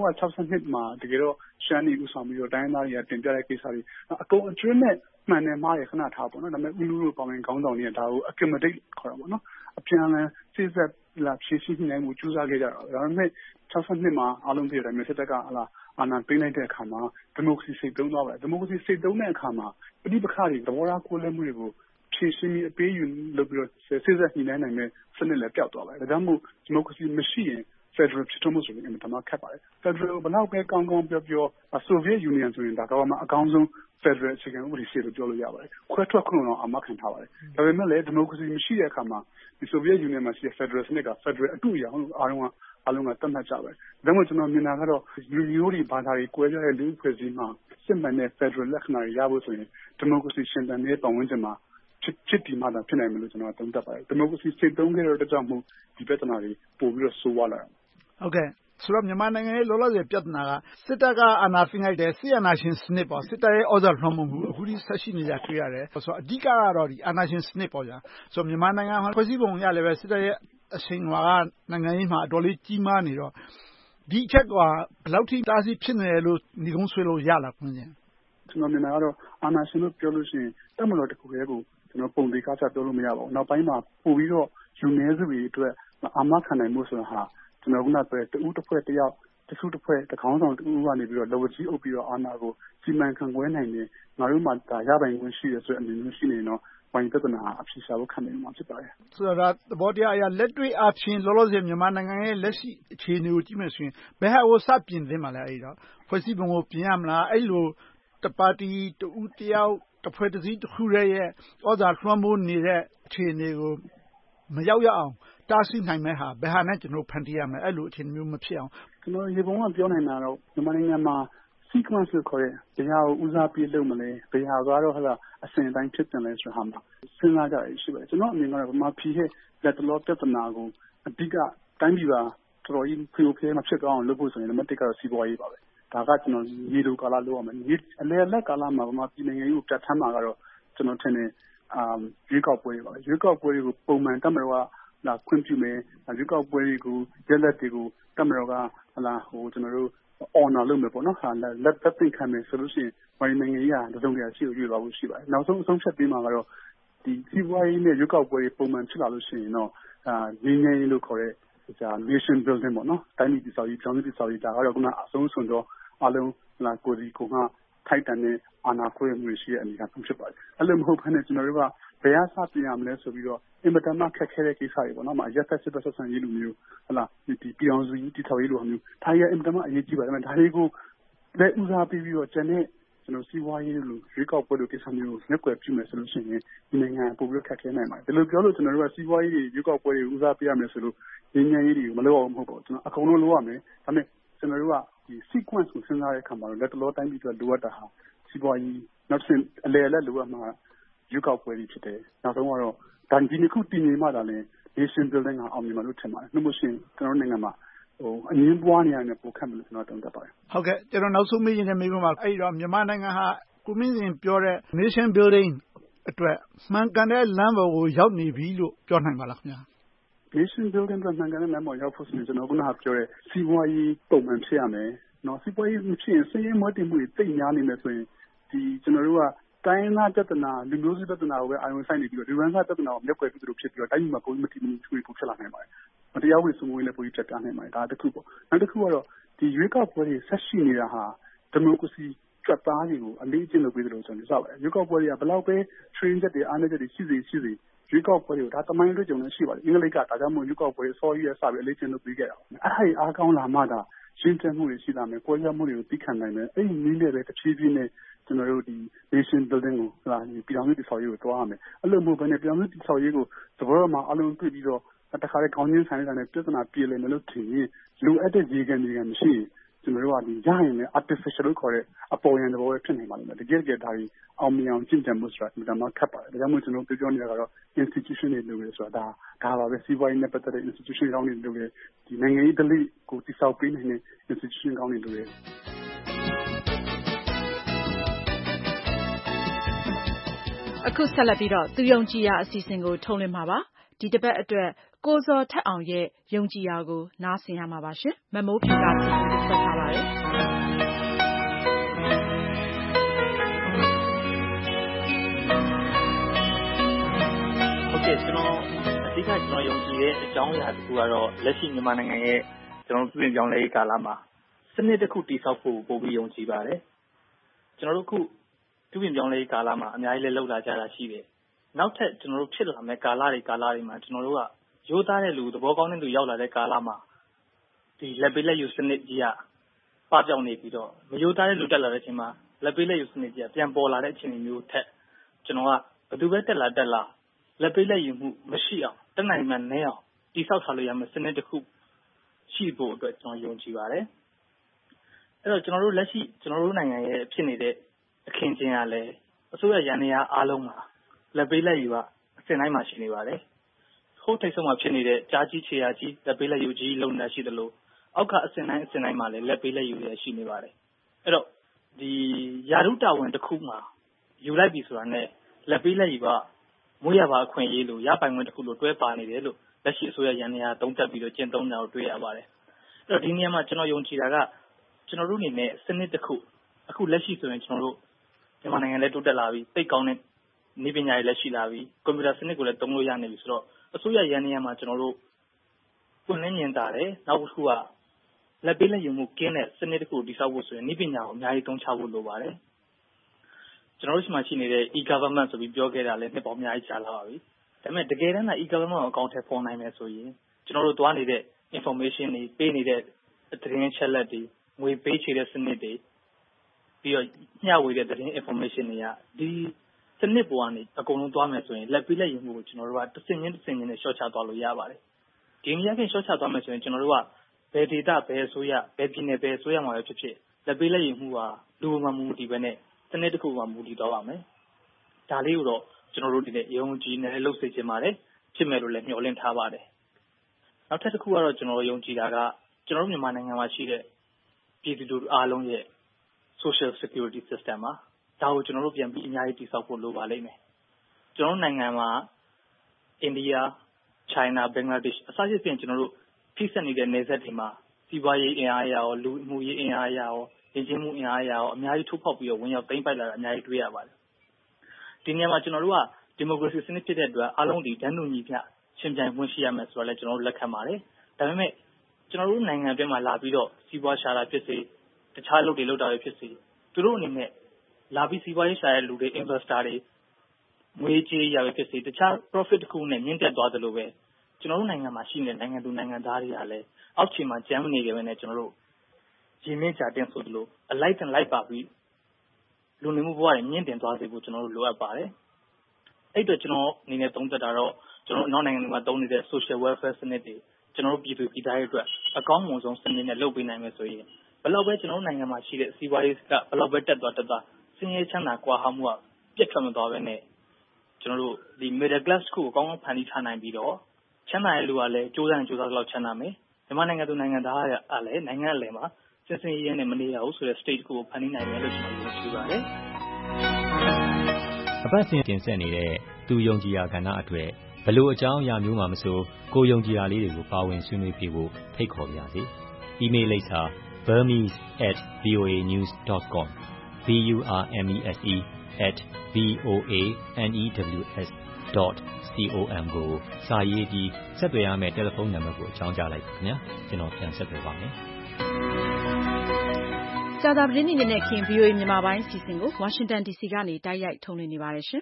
1962မှာတကယ်တော့ရှမ်းပြည်ဥဆောင်ပြီးတော့တိုင်းသားတွေကတင်ပြတဲ့ကိစ္စတွေအကုန်အကျွမ်းနဲ့မှန်တယ်မှားရခဏထားပေါ့နော်ဒါပေမဲ့ဦးလူတို့ပါဝင်ခေါင်းဆောင်တွေကဒါကို accommodate ခေါ်တာပေါ့နော်အပြန်အလှန်စိတ်ဆက်ဖြည့်ရှင်းနိုင်မှုကြိုးစားခဲ့ကြတာဒါပေမဲ့62မှာအားလုံးပြည့်တယ်မြန်မာစစ်တပ်ကအာဏာသိမ်းလိုက်တဲ့အခါမှာဒီမိုကရေစီစိတ်သုံးသွားပါတယ်ဒီမိုကရေစီစိတ်သုံးတဲ့အခါမှာပဋိပက္ခတွေသဘောထားကိုယ်လက်မှုတွေကိုဖြည့်ရှင်းပြီးအပေးယူလုပ်ပြီးတော့စိတ်ဆက်ညှိနှိုင်းနိုင်တဲ့စနစ်လည်းပျောက်သွားပါတယ်ဒါကြောင့်မို့ဒီမိုကရေစီမရှိရင်စ Federal ဖြစ်ထွန်းမှုဆိုရင်အမှန်တမ်းခက်ပါတယ် Federal ဘလောက်ပဲကောင်းကောင်းပြောပြော Soviet Union ဆိုရင်ဒါကမှအကောင်းဆုံး Federal အခြေခံဥပဒေရှိလို့ပြောလို့ရပါတယ်ခွဲထွက်ခွင့်တော့အာမခံထားပါတယ်ဒါပေမဲ့လည်းဒီမိုကရေစီမရှိတဲ့အခါမှာဒီ Soviet Union မှာရှိတဲ့ Federal စနစ်က Federal အတူအရာလို့အားလုံးကသတ်မှတ်ကြပါတယ်ဒါမှမဟုတ်ကျွန်တော်မြင်တာကတော့လူမျိုးတွေဘာသာတွေကွဲပြားတဲ့လူအဖွဲ့အစည်းမှာစစ်မှန်တဲ့ Federal လက္ခဏာတွေရဖို့ဆိုရင်ဒီမိုကရေစီရှင်သန်တဲ့ပတ်ဝန်းကျင်မှာဖြစ်တည်မှသာဖြစ်နိုင်မယ်လို့ကျွန်တော်သုံးသပ်ပါတယ်ဒီမိုကရေစီစိတ်သုံးခဲ့တဲ့အတွက်ကြောင့်မို့ဒီပြဿနာတွေပို့ပြီးတော့ဆိုးဝါးလာတာဟုတ်ကဲ့ဆိုတော့မြန်မာနိုင်ငံရဲ့လောလောဆယ်ပြဿနာကစစ်တပ်ကအာဏာသိမ်းလိုက်တဲ့စစ်အာဏာရှင်စနစ်ပေါ့စစ်တပ်ရဲ့ဩဇာလွှမ်းမိုးမှုအခုထိဆက်ရှိနေတာတွေ့ရတယ်ဆိုတော့အဓိကကတော့ဒီအာဏာရှင်စနစ်ပေါ့ဗျာဆိုတော့မြန်မာနိုင်ငံမှာဖွဲ့စည်းပုံအရလည်းပဲစစ်တပ်ရဲ့အရှိန်အဝါကနိုင်ငံရေးမှာအတော်လေးကြီးမားနေတော့ဒီအချက်ကဘယ်လောက်ထိတားဆီးဖြစ်နေတယ်လို့ညီကုန်းဆွေးလို့ရလားခွင့်ချင်းကျွန်တော်မြင်တာကတော့အာဏာရှင်လို့ပြောလို့ရှိရင်တပ်မတော်တစ်ခုတည်းကိုကျွန်တော်ပုံသေးကားချပြောလို့မရပါဘူးနောက်ပိုင်းမှာပို့ပြီးတော့ယူနည်းစုတွေအတွက်အာမခံနိုင်မှုဆိုတာဟာကျွန်တော်ကပြောတူတစ်ဖွဲ့တစ်ယောက်တစုတစ်ဖွဲ့တစ်ခေါင်းဆောင်တူကနေပြီးတော့လော်ကြီးအုပ်ပြီးတော့အာဏာကိုစီမံခန့်ခွဲနိုင်တယ်ငါတို့မှဒါရပိုင်ခွင့်ရှိရဆိုတဲ့အမြင်မျိုးရှိနေတော့ဝိုင်းပြဿနာအဖြစ်ရှာဖို့ခံနေမှာဖြစ်ပါတယ်ဆိုတော့သဘောတရားအရလက်တွေ့အဖြစ်လောလောဆယ်မြန်မာနိုင်ငံရဲ့လက်ရှိအခြေအနေကိုကြည့်မယ်ဆိုရင်ဘယ်ဟာကိုစပြင်သင့်မှာလဲအဲ့တော့ဖွဲ့စည်းပုံကိုပြင်ရမလားအဲ့လိုတပါတီတူတယောက်တစ်ဖွဲ့တစ်စည်းတစ်ခုရဲ့ဩဇာလွှမ်းမိုးနေတဲ့အခြေအနေကိုမရောက်ရအောင်တားဆီးနိုင်မဲ့ဟာဘယ်ဟာနဲ့ကျွန်တော်ဖန်တီးရမယ်အဲ့လိုအခြေအနေမျိုးမဖြစ်အောင်ကျွန်တော်ရေပုံကပြောနိုင်တာတော့မြန်မာနိုင်ငံမှာ sequence ကိုခေါ်တဲ့ဘယ်ဟာကိုဦးစားပေးလုပ်မလဲဘယ်ဟာကတော့ဟာအစဉ်အတိုင်းဖြစ်တယ်လဲဆိုဟာမှာစဉ်းစားကြရရှိပါတယ်ကျွန်တော်အမြင်ကတော့ဗမာပြည်ရဲ့လက်တလောပြဿနာကိုအဓိကတိုင်းပြည်ပါတော်တော်ကြီးဖွံ့ဖြိုးမဖြစ်အောင်လုပ်ဖို့ဆိုရင်နံပါတ်1ကတော့စီးပွားရေးပါပဲဒါကကျွန်တော်ရေလိုကာလလုပ်ရမယ်အလယ်လက်ကာလမှာဗမာပြည်နိုင်ငံရေးကိုပြတ်ထမ်းမှာကတော့ကျွန်တော်ထင်တယ်ရွေးကောက်ပွဲတွေပါရွေးကောက်ပွဲတွေကိုပုံမှန်တမတော်ကလာခွင့်ပြုမယ်ရွေးကောက်ပွဲတွေကိုရက်လက်တွေကိုတမတော်ကလာကျွန်တော်တို့ honor လုပ်မယ်ပေါ့နော်လက်သက်သိခံမယ်ဆိုလို့ရှိရင်ဝိုင်းနိုင်ငံရေးကတစုံတရာရှိကိုရွေးသွားဖို့ရှိပါတယ်နောက်ဆုံးအဆုံးဖြတ်ပေးမှာကတော့ဒီစီးပွားရေးနဲ့ရွေးကောက်ပွဲတွေပုံမှန်ဖြစ်လာလို့ရှိရင်တော့ငြိမ်းချမ်းရေးလို့ခေါ်တဲ့nation building ပေါ့နော်တိုင်းပြည်တည်ဆောက်ရေးကြောင်းတည်ဆောက်ရေးဒါကတော့ခုနအဆုံးစွန်တော့အလုံးလာကိုဒီကိုကထိုက်တန်တဲ့အာဏာခွဲမှုရှိတဲ့အနေအထားဖြစ်ပါတယ်အဲ့လိုမဟုတ်ဘဲနဲ့ကျွန်တော်တို့ကဘယ်အစပြင်ရမလဲဆိုပြီးတော့အင်မတန်မှခက်ခဲတဲ့ကိစ္စတွေပေါ့နော်ရက်သက်စစ်ဆက်ဆံရေးလိုမျိုးဟလာဒီပြောင်းစုကြီးတည်ထောင်ရေးလိုမျိုးဒါရအင်မတန်မှအရေးကြီးပါတယ်ဒါတွေကိုလက်ဦးစားပေးပြီးတော့ကျန်တဲ့ကျွန်တော်စီးပွားရေးလိုရွေးကောက်ပွဲလိုကိစ္စမျိုးကိုလက်ကွယ်ပြုမယ်ဆိုလို့ရှိရင်ဒီနိုင်ငံပိုပြီးခက်ခဲနိုင်ပါတယ်ဒီလိုပြောလို့ကျွန်တော်တို့ကစီးပွားရေးတွေရွေးကောက်ပွဲတွေဦးစားပေးရမယ်ဆိုလို့ငြိမ်းချမ်းရေးတွေမလုပ်အောင်မဟုတ်ပါဘူးကျွန်တော်အကုန်လုံးလုပ်ရမယ်ဒါပေမဲ့ကျွန်တော်တို့ကဒီ sequence ကိုစဉ်းစားတဲ့အခါမှာလက်တလောတိုင်းပြည်အတွက်လိုအပ်တာဟာစီးပွားရေးနောက်တစ်အလယ်လက်လိုအပ်မှာရွေးကောက်ပွဲတွေဖြစ်တယ်နောက်ဆုံးကတော့ဒါဒီနှစ်ခုတည်နေမှသာလဲ nation building ကအောင်မြင်မှာလို့ထင်ပါတယ်နှုတ်မရှိရင်ကျွန်တော်တို့နိုင်ငံမှာအငင်းပွားနေရတဲ့ပိုခက်မယ်လို့ကျွန်တော်တုံ့တက်ပါတယ်ဟုတ်ကဲ့ကျွန်တော်နောက်ဆုံးမေးချင်တဲ့မေးခွန်းပါအဲ့တော့မြန်မာနိုင်ငံဟာကိုမင်းစင်ပြောတဲ့ nation building အတွက်မှန်ကန်တဲ့လမ်းပေါ်ကိုရောက်နေပြီလို့ပြောနိုင်ပါလားခင်ဗျာ nation building အတွက်မှန်ကန်တဲ့လမ်းပေါ်ရောက်ဖို့ဆိုရင်ကျွန်တော်ခုနကပြောတဲ့စီးပွားရေးပုံမှန်ဖြစ်ရမယ်နော်စီးပွားရေးမဖြစ်ရင်စည်ရင်းမွေးတည်မှုတွေတိတ်များနေမယ်ဆိုရင်ဒီကျွန်တော်တို့ကတိုင်းသားပြဿနာလူမျိုးစုပြဿနာကိုပဲအာရုံစိုက်နေပြီးတော့ဒီရန်စာပြဿနာကိုမျက်ကွယ်ပြုလို့ဖြစ်ပြီးတော့တိုင်းပြည်မှာပုံမတည်မှုတွေဖြစ်လာနိုင်ပါတယ်မတရားဝင်စုံမွေးလည်းပုံပြတ်တာနိုင်ပါတယ်ဒါတစ်ခုပေါ့နောက်တစ်ခုကတော့ဒီရွေးကောက်ပွဲတွေဆက်ရှိနေတာဟာဒီမိုကရေစီကြွက်သားတွေကိုအလေးအကျင့်လုပ်ပေးတယ်လို့ကျွန်တော်ပြောပါတယ်ရွေးကောက်ပွဲတွေကဘယ်လောက်ပဲ train ချက်တွေအားနည်းချက်တွေရှိစေရွေးကောက်ပွဲတွေကိုဒါတမိုင်းတွေ့ကြုံနေရှိပါတယ်အင်္ဂလိပ်ကဒါကြောင့်မို့ရွေးကောက်ပွဲစောကြီးရစပြီးအလေးအကျင့်လုပ်ပေးခဲ့တာအဲ့ဒါအားကောင်းလာမှဒါရှင်းချက်မှုတွေရှိလာမယ်ကိုယ်ရမှုတွေကိုသိခံနိုင်မယ်အဲ့ဒီနည်းနဲ့ပဲတစ်ဖြည်းဖြည်းနဲ့ကျွန်တော်တို့ဒီ nation building ကိုပြည်ထောင်စုတည်ဆောက်ရေးကိုတွားရမယ်အဲ့လိုမျိုးပဲနဲ့ပြည်ထောင်စုတည်ဆောက်ရေးကိုသဘောတော်မှာအလုံးတွေ့ပြီးတော့တခါလေခေါင်းချင်းဆိုင်နေတာနဲ့ပြဿနာပြေလည်မယ်လို့ထင်ရင်လိုအပ်တဲ့ရေကန်မရှိရင်ကျွန်တော်တို့ကဒီရရင်လည်း artificial လို့ခေါ်တဲ့အပေါ်ယံသဘောပဲဖြစ်နေပါလိမ့်မယ်တကယ်ဒါကြီးအောင်မြင်အောင်ကျင့်ကြံမှုဆိုတာဒါမှခက်ပါတယ်ဒါကြောင့်မို့ကျွန်တော်ပြောနေတာကတော့ institution တွေလိုပဲဆိုတာဒါပါပဲစီးပွားရေးနဲ့ပတ်သက်တဲ့ institution ကောင်းတွေလိုပဲဒီနိုင်ငံရေးဓလေ့ကိုတည်ဆောက်ပေးနိုင်တဲ့ institution ကောင်းတွေလိုပဲအခုဆက်လက်ပြီးတော့သူယုံကြည်ရာအစီအစဉ်ကိုထုတ်လွှင့်မှာပါဒီတစ်ပတ်အတွက်ကိုဇော်ထက်အောင်ရဲ့ယုံကြည်ရာကိုနားဆင်ရမှာပါရှင်မမိုးဖြူကစီစဉ်ဆက်ထားပါတယ်ဟုတ်ကဲ့ကျွန်တော်အဓိကကျွန်တော်ယုံကြည်တဲ့အကြောင်းအရာတစ်ခုကတော့လက်ရှိမြန်မာနိုင်ငံရဲ့ကျွန်တော်ပြည်ပြောင်းလဲရေးကာလမှာစနစ်တစ်ခုတည်ဆောက်ဖို့ပိုပြီးယုံကြည်ပါတယ်ကျွန်တော်တို့ခုပြည်ပြောင်းလဲရေးကာလမှာအများကြီးလည်းလှုပ်လာကြတာရှိတယ်နောက်ထပ်ကျွန်တော်တို့ဖြစ်လာမဲ့ကာလတွေမှာကျွန်တော်တို့ကရိုးသားတဲ့လူသဘောကောင်းတဲ့လူရောက်လာတဲ့ကာလမှာဒီလက်ပေးလက်ယူစနစ်ကြီးကပပြောင်းနေပြီးတော့မယိုသားတဲ့လူတက်လာတဲ့အချိန်မှာလက်ပေးလက်ယူစနစ်ကြီးကပြန်ပေါ်လာတဲ့အခြေအနေမျိုးထက်ကျွန်တော်ကဘယ်သူပဲတက်လာလက်ပေးလက်ယူမှုမရှိအောင်တက်နိုင်မှနဲအောင်တိဆောက်ထားလို့ရမယ်စနစ်တစ်ခုရှိဖို့အတွက်ကျွန်တော်ယုံကြည်ပါတယ်အဲ့တော့ကျွန်တော်တို့လက်ရှိကျွန်တော်တို့နိုင်ငံရဲ့ဖြစ်နေတဲ့အခင်းကျင်းကလည်းအစိုးရရန်နေရအားလုံးမှာလက်ပေးလက်ယူကအစင်တိုင်းမှာရှိနေပါတယ်ထိုးထိတ်ဆုံးမှာဖြစ်နေတဲ့ကြားကြီးခြေရာကြီးလက်ပေးလက်ယူကြီးလုံနေရှိသလိုအောက်ကအစင်တိုင်းမှာလည်းလက်ပေးလက်ယူရရှိနေပါတယ်အဲ့တော့ဒီယာရုတာဝန်တစ်ခုမှာယူလိုက်ပြီဆိုတာနဲ့လက်ပေးလက်ယူကမွေးရပါအခွင့်အရေးလို့ရပိုင်ခွင့်တစ်ခုလို့တွဲပါနေတယ်လို့လက်ရှိအစိုးရရန်နေရသုံးသပ်ပြီးတော့ကျင့်သုံးတာကိုတွေ့ရပါတယ်အဲ့တော့ဒီနေရာမှာကျွန်တော်ယုံကြည်တာကကျွန်တော်တို့အနေနဲ့စနစ်တစ်ခုအခုလက်ရှိဆိုရင်ကျွန်တော်တို့မြန်မာနိုင်ငံလည်းတိုးတက်လာပြီသိကောင်းတဲ့နည်းပညာတွေလည်းရှိလာပြီကွန်ပျူတာစနစ်ကိုလည်းသုံးလို့ရနေပြီဆိုတော့အစိုးရရန်နေရမှာကျွန်တော်တို့ပွင့်လင်းမြင်သာတယ်နောက်တစ်ခုကလက်ပေးလက်ယူမှုကင်းတဲ့စနစ်တစ်ခုတည်ဆောက်ဖို့ဆိုရင်နည်းပညာကိုအများကြီးသုံးချဖို့လိုပါတယ်ကျွန်တော်တို့ရှိမှရှိနေတဲ့ e-government ဆိုပြီးပြောခဲ့တာလည်းနှစ်ပေါင်းအများကြီးကြာလာပါပြီဒါပေမဲ့တကယ်တမ်းက e-government ကိုအကောင့်ထဲပေါ်နိုင်မယ်ဆိုရင်ကျွန်တော်တို့သွားနေတဲ့ information တွေပေးနေတဲ့သတင်းချက်လက်တွေငွေပေးချေတဲ့စနစ်တွေပြီးတော့မျှဝေတဲ့သတင်း information တွေကဒီစနစ်ပေါ်ကနေအကုန်လုံးသွားမယ်ဆိုရင်လက်ပေးလက်ယူမှုကိုကျွန်တော်တို့ကတစ်စင်ချင်းနဲ့ရှော့ချသွားလို့ရပါတယ်ဒီနေရာကရှော့ချသွားမယ်ဆိုရင်ကျွန်တော်တို့ကဘယ်ဒေတာဘယ်အစိုးရဘယ်ပြည်နယ်ဘယ်အစိုးရမှာပဲဖြစ်ဖြစ်လက်ပေးလက်ယူမှုကလူမှမူတည်ပဲနဲ့စနစ်တစ်ခုမှမူတည်သွားပါမယ်ဒါလေးကိုတော့ကျွန်တော်တို့ဒီနေ့ယုံကြည်နေလှုပ်စေချင်ပါတယ်ဖြစ်မယ်လို့လည်းမျှော်လင့်ထားပါတယ်နောက်ထပ်တစ်ခုကတော့ကျွန်တော်ယုံကြည်တာကကျွန်တော်တို့မြန်မာနိုင်ငံမှာရှိတဲ့ပြည်သူလူထုအားလုံးရဲ့ social security system မှာဒါကိုကျွန်တော်တို့ပြန်ပြီးအများကြီးတည်ဆောက်ဖို့လိုပါလိမ့်မယ်ကျွန်တော်နိုင်ငံမှာအိန္ဒိယ China Bangladesh အစရှိဖြင့်ကျွန်တော်တို့ဖိစက်နေတဲ့နယ်စပ်တွေမှာစီးပွားရေးအင်အားအရာရောလူမှုရေးအင်အားအရာရောယဉ်ကျေးမှုအင်အားအရာရောအများကြီးထိုးဖောက်ပြီးတော့ဝင်ရောက်သိမ်းပိုက်လာတာအများကြီးတွေ့ရပါတယ်ဒီနေရာမှာကျွန်တော်တို့ကဒီမိုကရေစီစနစ်ဖြစ်တဲ့အတွက်အားလုံးဒီတန်းတူညီမျှရှင်ပြိုင်ခွင့်ရှိရမယ်ဆိုတော့လည်းကျွန်တော်တို့လက်ခံပါတယ်ဒါပေမဲ့ကျွန်တော်တို့နိုင်ငံအတွင်းမှာလာပြီးတော့စီးပွားရှာတာဖြစ်စေတခြားလုပ်တွေလုပ်တာတွေဖြစ်စေသူတို့အနေနဲ့လာပြီးစီးပွားရေးရှာတဲ့လူတွေ investor တွေငွေကြေးရပဲဖြစ်စေတခြား profit တစ်ခုနဲ့မြင့်တက်သွားသလိုပဲကျွန်တော်တို့နိုင်ငံမှာရှိနေတဲ့နိုင်ငံသူနိုင်ငံသားတွေကလည်းအောက်ခြေမှာကြမ်းနေကြပဲနဲ့ကျွန်တော်တို့ရင်းနှီးကြတင်ဆိုသလိုအလိုက်တန်လိုက်ပါပြီးလူနေမှုဘဝတွေမြင့်တင်သွားစေဖို့ကျွန်တော်တို့လိုအပ်ပါတယ်အဲ့တော့ကျွန်တော်အနေနဲ့သုံးသပ်တာတော့ကျွန်တော်နောက်နိုင်ငံတွေမှာသုံးနေတဲ့ social welfare စနစ်တွေကျွန်တော်တို့ပြည်သူပြည်သားတွေအတွက်အကောင်းဆုံးစနစ်နဲ့လုပ်ပေးနိုင်မယ်ဆိုရင်ဘယ်လောက်ပဲကျွန်တော်နိုင်ငံမှာရှိတဲ့စီးပွားရေးကဘယ်လောက်ပဲတက်သွားဆင်းရဲချမ်းသာကွာဟမှုကပြတ်ထွက်မသွားပဲနဲ့ကျွန်တော်တို့ဒီ middle class ကိုအကောင်းဆုံးဖန်တီးထားနိုင်ပြီးတော့ချမ်းသာတဲ့လူကလည်းကြိုးစားလောက်ချမ်းသာမယ်မြန်မာနိုင်ငံသူနိုင်ငံသားကလည်းနိုင်ငံအလယ်မှာစင်စင်ရဲနဲ့မနေရဘူးဆိုတဲ့ state ကိုဖန်တီးနိုင်မယ်လို့ကျွန်တော်ယုံကြည်ပါတယ်အပတ်စဉ်တင်ဆက်နေတဲ့သူယုံကြည်ရာကဏ္ဍအတွက်ဘလို့အကြောင်းအရာမျိုးမှမဆိုကိုယုံကြည်ရာလေးတွေကိုပါဝင်ဆွေးနွေးပြဖို့ဖိတ်ခေါ်ပါရစေ။ email လိပ်စာ burmese@voanews.com burmese@voanews.com ကိုစာရေးပြီးဆက်သွယ်ရမယ့်တယ်လီဖုန်းနံပါတ်ကိုအကြောင်းကြားလိုက်ပါခင်ဗျာကျွန်တော်ပြန်ဆက်သွယ်ပါမယ်ကြာသပတေးနေ့နဲ့ခင် VOA မြန်မာပိုင်းအစီအစဉ်ကို Washington DC ကနေတိုက်ရိုက်ထုတ်လွှင့်နေပါတယ်ရှင်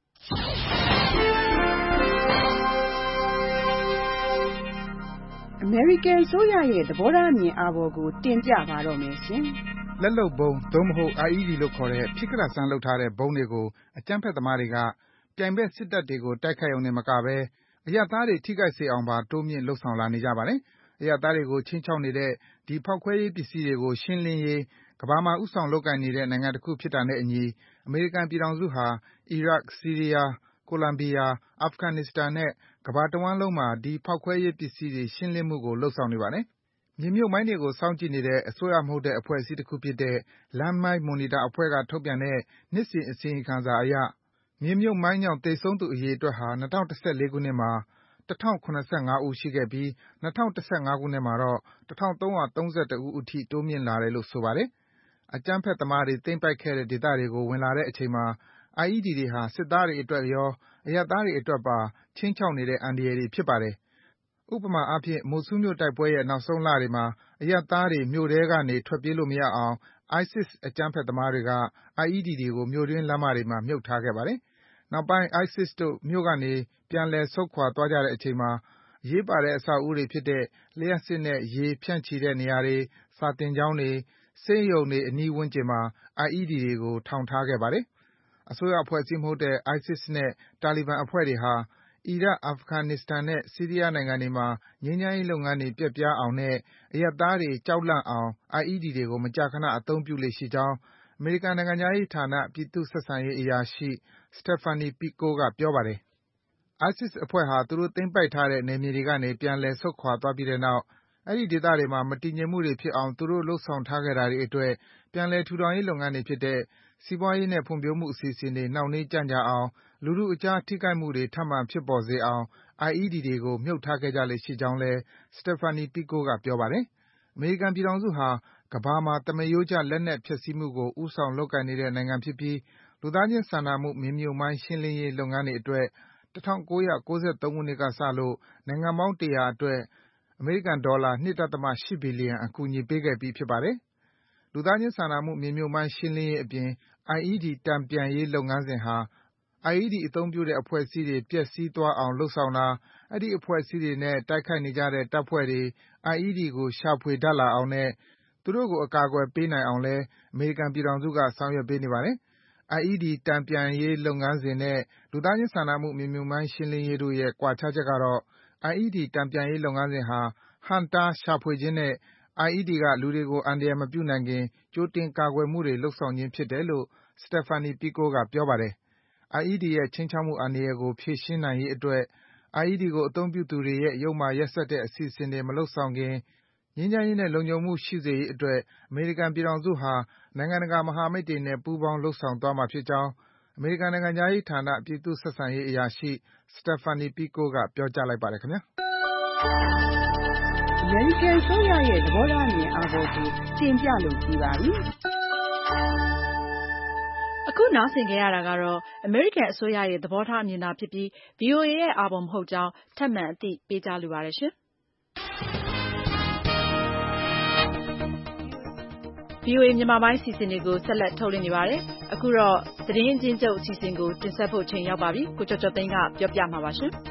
အမေရိကန်အစိုးရရဲ့သဘောထားအမြင်အာဘော်ကိုတင်ပြပါတော့မယ်ရှင်။လက်လုပ်ဗုံးသို့မဟုတ် IED လို့ခေါ်တဲ့ဖြစ်ကတတ်ဆန်းလုပ်ထားတဲ့ဗုံးတွေကိုအကြမ်းဖက်သမားတွေကပြိုင်ဘက်စစ်တပ်တွေကိုတိုက်ခိုက်ရုံနဲ့မကဘဲအရပ်သားတွေထိခိုက်စေအောင်ပါတိုးမြင့်လုပ်ဆောင်လာနေကြပါတယ်။အရပ်သားတွေကိုခြိမ်းခြောက်နေတဲ့ဒီဖောက်ခွဲရေးပစ္စည်းတွေကိုရှင်းလင်းရေးကမ္ဘာမှာဦးဆောင်လုပ်ကိုင်နေတဲ့နိုင်ငံတစ်ခုဖြစ်တာနဲ့အညီအမေရိကန်ပြည်ထောင်စုဟာအီရတ်၊ဆီးရီးယား၊ကိုလံဘီယာ၊အာဖဂန်နစ္စတန်နဲ့ကမ္ဘာတဝန်းလုံးမှာဒီဖောက်ခွဲရေးပစ္စည်းတွေရှင်းလင်းမှုကိုလုပ်ဆောင်နေပါတယ်။မြေမြုပ်မိုင်းတွေကိုစောင့်ကြည့်နေတဲ့အစိုးရမဟုတ်တဲ့အဖွဲ့အစည်းတစ်ခုဖြစ်တဲ့ Landmine Monitor အဖွဲ့ကထုတ်ပြန်တဲ့နှစ်စဉ်အစီရင်ခံစာအရမြေမြုပ်မိုင်းကြောင့်သေဆုံးသူအရေအတွက်ဟာ2014ခုနှစ်မှာ1075ဦးရှိခဲ့ပြီး2015ခုနှစ်မှာတော့1331ဦးအထိတိုးမြင့်လာတယ်လို့ဆိုပါတယ်။အကြမ်းဖက်သမားတွေသိမ်းပိုက်ခဲ့တဲ့ဒေသတွေကိုဝင်လာတဲ့အချိန်မှာ IED တွေဟာစစ်သားတွေအတွက်ရောအရပ်သားတွေအတွက်ပါခြိမ်းခြောက်နေတဲ့အန္တရာယ်တွေဖြစ်ပါတယ်။ဥပမာအားဖြင့်မိုဆူးမြို့တိုက်ပွဲရဲ့နောက်ဆုံးလတွေမှာအရပ်သားတွေမြို့ထဲကနေထွက်ပြေးလို့မရအောင် ISIS အကြမ်းဖက်သမားတွေက IED တွေကိုမြို့တွင်းလမ်းမတွေမှာမြုပ်ထားခဲ့ပါတယ်။နောက်ပိုင်း ISIS တို့မြို့ကနေပြန်လည်ဆုတ်ခွာသွားကြတဲ့အချိန်မှာအရေးပါတဲ့အဆောက်အဦတွေဖြစ်တဲ့လျှပ်စစ်နဲ့ရေဖြန့်ချီတဲ့နေရာတွေ၊ စာသင်ကျောင်းတွေ၊ ဆေးရုံတွေအနီးဝန်းကျင်မှာ IED တွေကို ထောင်ထားခဲ့ပါတယ်။ အစိုးရအဖွဲ့အစည်းမဟုတ်တဲ့ ISIS နဲ့ တာလီဘန်အဖွဲ့တွေဟာ အီရတ်၊ အာဖဂန်နစ္စတန်နဲ့ ဆီးရီးယားနိုင်ငံတွေမှာ ငြိမ်းချမ်းရေးလုပ်ငန်းတွေပျက်ပြားအောင်နဲ့ အရပ်သားတွေကြောက်လန့်အောင် IED တွေကို မကြာခနအသုံးပြုလေ့ရှိကြောင်း အမေရိကန်နိုင်ငံခြားရေးဌာန ပြည်သူ့ဆက်ဆံရေးအရာရှိ Stephanie Pico က ပြောပါတယ်။ ISIS အဖွဲ့ဟာ သူတို့သိမ်းပိုက်ထားတဲ့နယ်မြေတွေကနေ ပြန်လည်ဆုတ်ခွာသွားပြီးတဲ့နောက် အဲဒီဒေသတွေမှာ မတည်ငြိမ်မှုတွေဖြစ်အောင် သူတို့လုပ်ဆောင်ထားခဲ့တာတွေအတွက် ပြန်လည်ထူထောင်ရေးလုပ်ငန်းတွေဖြစ်တဲ့ စီးပွားရေးနဲ့ဖွံ့ဖြိုးမှုအစီအစဉ်တွေ နှောင့်နှေးကြန့်ကြာအောင်၊ လူထုအကြား ထိခိုက်မှုတွေ ထပ်မံဖြစ်ပေါ်စေအောင် IED တွေကို မြှုပ်ထားခဲ့ကြလေ့ရှိကြောင်းလည်း Stephanie Pico က ပြောပါတယ်။ အမေရိကန်ပြည်ထောင်စုဟာ ကမ္ဘာမှာ သမားရိုးကျ လက်နက်ဖျက်ဆီးမှုကို ဦးဆောင်လုပ်ကိုင်နေတဲ့နိုင်ငံဖြစ်ပြီး လူသားချင်းစာနာမှု မြေမြှုပ်မိုင်းရှင်းလင်းရေးလုပ်ငန်းတွေအတွက် ၁၉၉၃ ခုနှစ်ကစလို့ နိုင်ငံပေါင်း ၁၀၀ အတွက် အမေရိကန်ဒေါ်လာ ၂.၈ ဘီလီယံ အကူအညီပေးခဲ့ပြီး ဖြစ်ပါတယ်။ လူသားချင်းစာနာမှု မြေမြှုပ်မိုင်းရှင်းလင်းရေးအပြင် IED တန်ပြန်ရေးလုပ်ငန်းစဉ်ဟာ IED အသုံးပြုတဲ့အဖွဲ့အစည်းတွေ ပျက်စီးသွားအောင် လုပ်ဆောင်တာ၊ အဲဒီအဖွဲ့အစည်းတွေနဲ့ တိုက်ခိုက်နေကြတဲ့တပ်ဖွဲ့တွေ IED ကို ရှာဖွေတတ်လာအောင်နဲ့ သူတို့ကို အကာအကွယ်ပေးနိုင်အောင်လည်း အမေရိကန်ပြည်ထောင်စုက ဆောင်ရွက်ပေးနေပါတယ်။ IED တန်ပြန်ရေးလုပ်ငန်းစဉ်နဲ့ လူသားချင်းစာနာမှု မြေမြှုပ်မိုင်းရှင်းလင်းရေးတို့ရဲ့ ကွာခြားချက်ကတော့ IED တန်ပြန်ရေးလုပ်ငန်းစဉ်ဟာ ဟန့်တားရှာဖွေခြင်းနဲ့ IED က လူတွေကို အန္တရာယ်မပြုနိုင်ခင် ကြိုတင်ကာကွယ်မှုတွေ လုပ်ဆောင်ခြင်းဖြစ်တယ်လို့ Stephanie Pico က ပြောပါတယ်။ IED ရဲ့ ခြိမ်းခြောက်မှုအန္တရာယ်ကို ဖြေရှင်းနိုင်ရေးအတွက် IED ကို အသုံးပြုသူတွေရဲ့ ယုတ်မာရက်စက်တဲ့အစီအစဉ်တွေ မလုပ်ဆောင်ခင် ငြိမ်းချမ်းရေးနဲ့ လုံခြုံမှုရှိစေရေးအတွက် အမေရိကန်ပြည်ထောင်စုဟာ နိုင်ငံတကာမဟာမိတ်တွေနဲ့ ပူးပေါင်းလုပ်ဆောင်သွားမှာဖြစ်ကြောင်း အမေရိကန်နိုင်ငံခြားရေးဌာန ပြည်သူ့ဆက်ဆံရေးအရာရှိ Stephanie Pico က ပြောကြားလိုက်ပါတယ်ခင်ဗျာ။အမေရိကန်အစိုးရရဲ့သဘောထားအမြင်အာဘော်ကိုတင်ပြလို့ပြီးပါပြီ။အခုနားဆင်ခဲ့ရတာကတော့ အမေရိကန်အစိုးရရဲ့သဘောထားအမြင်သာဖြစ်ပြီး VOA ရဲ့အာဘော်မဟုတ်ကြောင်း ထပ်မံအသိပေးကြားလိုပါတယ်ရှင်။ VOA မြန်မာပိုင်းအစီအစဉ်တွေကို ဆက်လက်ထုတ်လွှင့်နေပါတယ်။ အခုတော့ သတင်းအကျဉ်းချုပ်အစီအစဉ်ကို တင်ဆက်ဖို့အချိန်ရောက်ပါပြီ။ ကိုကျော်ကျော်သိန်းက ပြောပြမှာပါရှင်။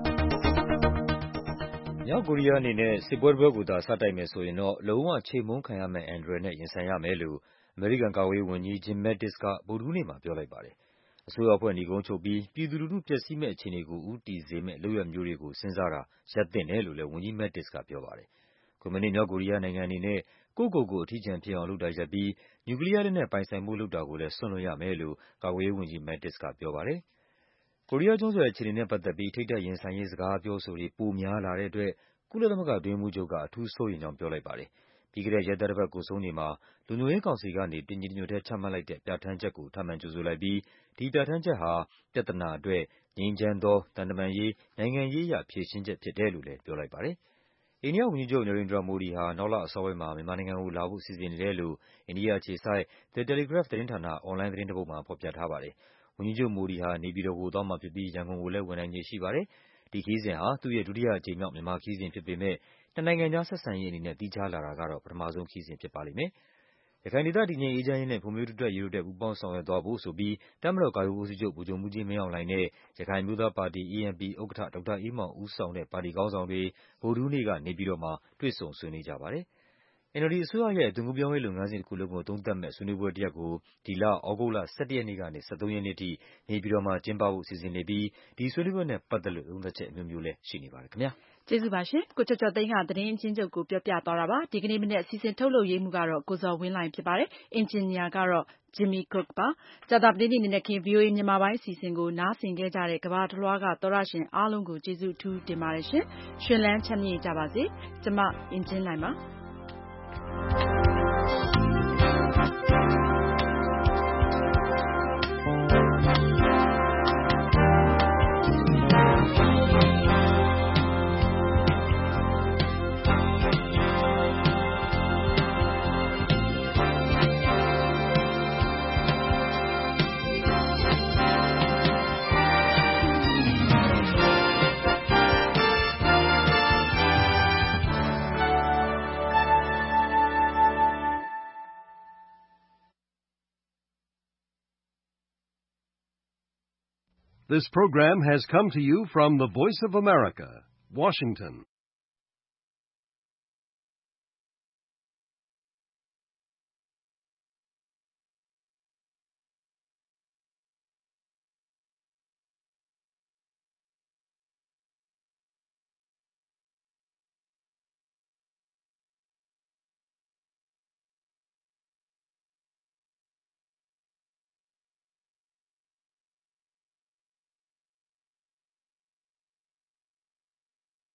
မြောက်ကိုရီးယားအနေနဲ့ စစ်ပွဲတပွဲကိုသာ စတိုက်မယ်ဆိုရင်တော့ လုံးဝချေမှုန်းခံရမယ့်အန္တရာယ်နဲ့ ရင်ဆိုင်ရမယ်လို့ အမေရိကန်ကာကွယ်ရေးဝန်ကြီး Jim Mattis က ဗုဒ္ဓဟူးနေ့မှာ ပြောလိုက်ပါတယ်။ အစိုးရအဖွဲ့ နိဂုံးချုပ်ပြီး ပြည်သူလူထုပျက်စီးမယ့်အခြေအနေကို ဦးတည်စေမယ့် လုပ်ရပ်မျိုးတွေကို စဉ်းစားတာ ရပ်သင့်တယ်လို့လည်း ဝန်ကြီး Mattis က ပြောပါတယ်။ ကွန်မြူနစ် မြောက်ကိုရီးယားနိုင်ငံအနေနဲ့ ကိုယ့်ကိုယ်ကို အထီးကျန်ဖြစ်အောင်လုပ်တာရပ်ပြီး နျူကလီးယားလက်နက်ပိုင်ဆိုင်ဖို့လုပ်တာကိုလည်း စွန့်လွှတ်ရမယ်လို့ ကာကွယ်ရေးဝန်ကြီး Mattis က ပြောပါတယ်။ ကိုရီးယားကျွန်းဆွယ်အခြေအနေနဲ့ပတ်သက်ပြီး ထိပ်တိုက်ရင်ဆိုင်ရေး စကားပြောဆိုတွေ ပိုများလာတဲ့အတွက် ကုလသမဂ္ဂအတွင်းရေးမှူးချုပ်က အထူးစိုးရိမ်ကြောင်း ပြောလိုက်ပါတယ်။ ပြီးခဲ့တဲ့ ရက်သတ္တပတ်ကုန်ဆုံးချိန်မှာ လုံခြုံရေးကောင်စီကနေ တညီတညွတ်ထဲ ချမှတ်လိုက်တဲ့ ပြဌာန်းချက်ကို ထပ်မံကြိုဆိုလိုက်ပြီး ဒီပြဌာန်းချက်ဟာ ပြဿနာအတွက် ငြိမ်းချမ်းသော သံတမန်ရေး၊ နိုင်ငံရေးအရ ဖြေရှင်းချက်ဖြစ်တယ်လို့လည်း ပြောလိုက်ပါတယ်။ အိန္ဒိယဝန်ကြီးချုပ် Narendra Modi ဟာ နောက်လအစောပိုင်းမှာ မြန်မာနိုင်ငံကိုလာဖို့ စီစဉ်နေတယ်လို့ အိန္ဒိယအခြေစိုက် The Telegraph သတင်းဌာန အွန်လိုင်းသတင်းတပုဒ်မှာ ဖော်ပြထားပါတယ်။ ဝန်ကြီးချုပ် Modi ဟာ နေပြည်တော်ကိုသွားမှာဖြစ်ပြီး ရန်ကုန်ကိုလည်း ဝင်နိုင်ခြေရှိပါတယ်။ ဒီခရီးစဉ်ဟာ သူ့ရဲ့ ဒုတိယအကြိမ်မြောက် မြန်မာခရီးစဉ်ဖြစ်ပေမယ့် နှစ်နိုင်ငံကြားဆက်ဆံရေးအနေနဲ့ သီးခြားလာတာကတော့ ပထမဆုံးခရီးစဉ်ဖြစ်ပါလိမ့်မယ်။ ရခိုင်ဒေသ တည်ငြိမ်အေးချမ်းရေးနဲ့ ဖွံ့ဖြိုးတိုးတက်ရေးတို့အတွက် ပူးပေါင်းဆောင်ရွက်သွားဖို့ဆိုပြီး တပ်မတော်ကာကွယ်ရေးဦးစီးချုပ် ဗိုလ်ချုပ်မှူးကြီးမင်းအောင်လှိုင်နဲ့ ရခိုင်အမျိုးသားပါတီ ANP ဥက္ကဋ္ဌ ဒေါက်တာအေးမောင်ဦးဆောင်တဲ့ ပါတီခေါင်းဆောင်တွေ ဗုဒ္ဓဟူးနေ့က နေပြည်တော်မှာ တွေ့ဆုံဆွေးနွေးကြပါတယ်။ NLD အစိုးရရဲ့ အသွင်ကူးပြောင်းရေးလုပ်ငန်းစဉ်တခုလုံးကို သုံးသပ်မယ့် ဆွေးနွေးပွဲတရပ်ကို ဒီလ သြဂုတ်လ ၁၁ ရက်နေ့ကနေ ၁၃ ရက်နေ့အထိ နေပြည်တော်မှာ ကျင်းပဖို့ စီစဉ်နေပြီး ဒီဆွေးနွေးပွဲနဲ့ပတ်သက်လို့ သုံးသပ်ချက်အမျိုးမျိုးလည်း ရှိနေပါတယ်ခင်ဗျာ။ကျေးဇူးပါရှင်။ ကိုကျော်ကျော်သိန်းက သတင်းအကျဉ်းချုပ်ကို ပြောပြသွားတာပါ။ ဒီကနေ့မနက် စီစဉ်ထုတ်လုပ်ရေးမှူးကတော့ ကိုဇော်ဝင်းလှိုင်ဖြစ်ပါတယ်။ အင်ဂျင်နီယာကတော့ Jimmy Cook ပါ။ ကြာသပတေးနေ့ နံနက်ခင်း VOA မြန်မာပိုင်းအစီအစဉ်ကို နားဆင်ခဲ့ကြတဲ့ ကမ္ဘာတလွှားက သောတရှင်အားလုံးကို ကျေးဇူးအထူးတင်ပါတယ်ရှင်။ ရွှင်လန်းချမ်းမြေ့ကြပါစေ။ ကျမ အင်ကြင်းနိုင်ပါ။ This program has come to you from the Voice of America, Washington.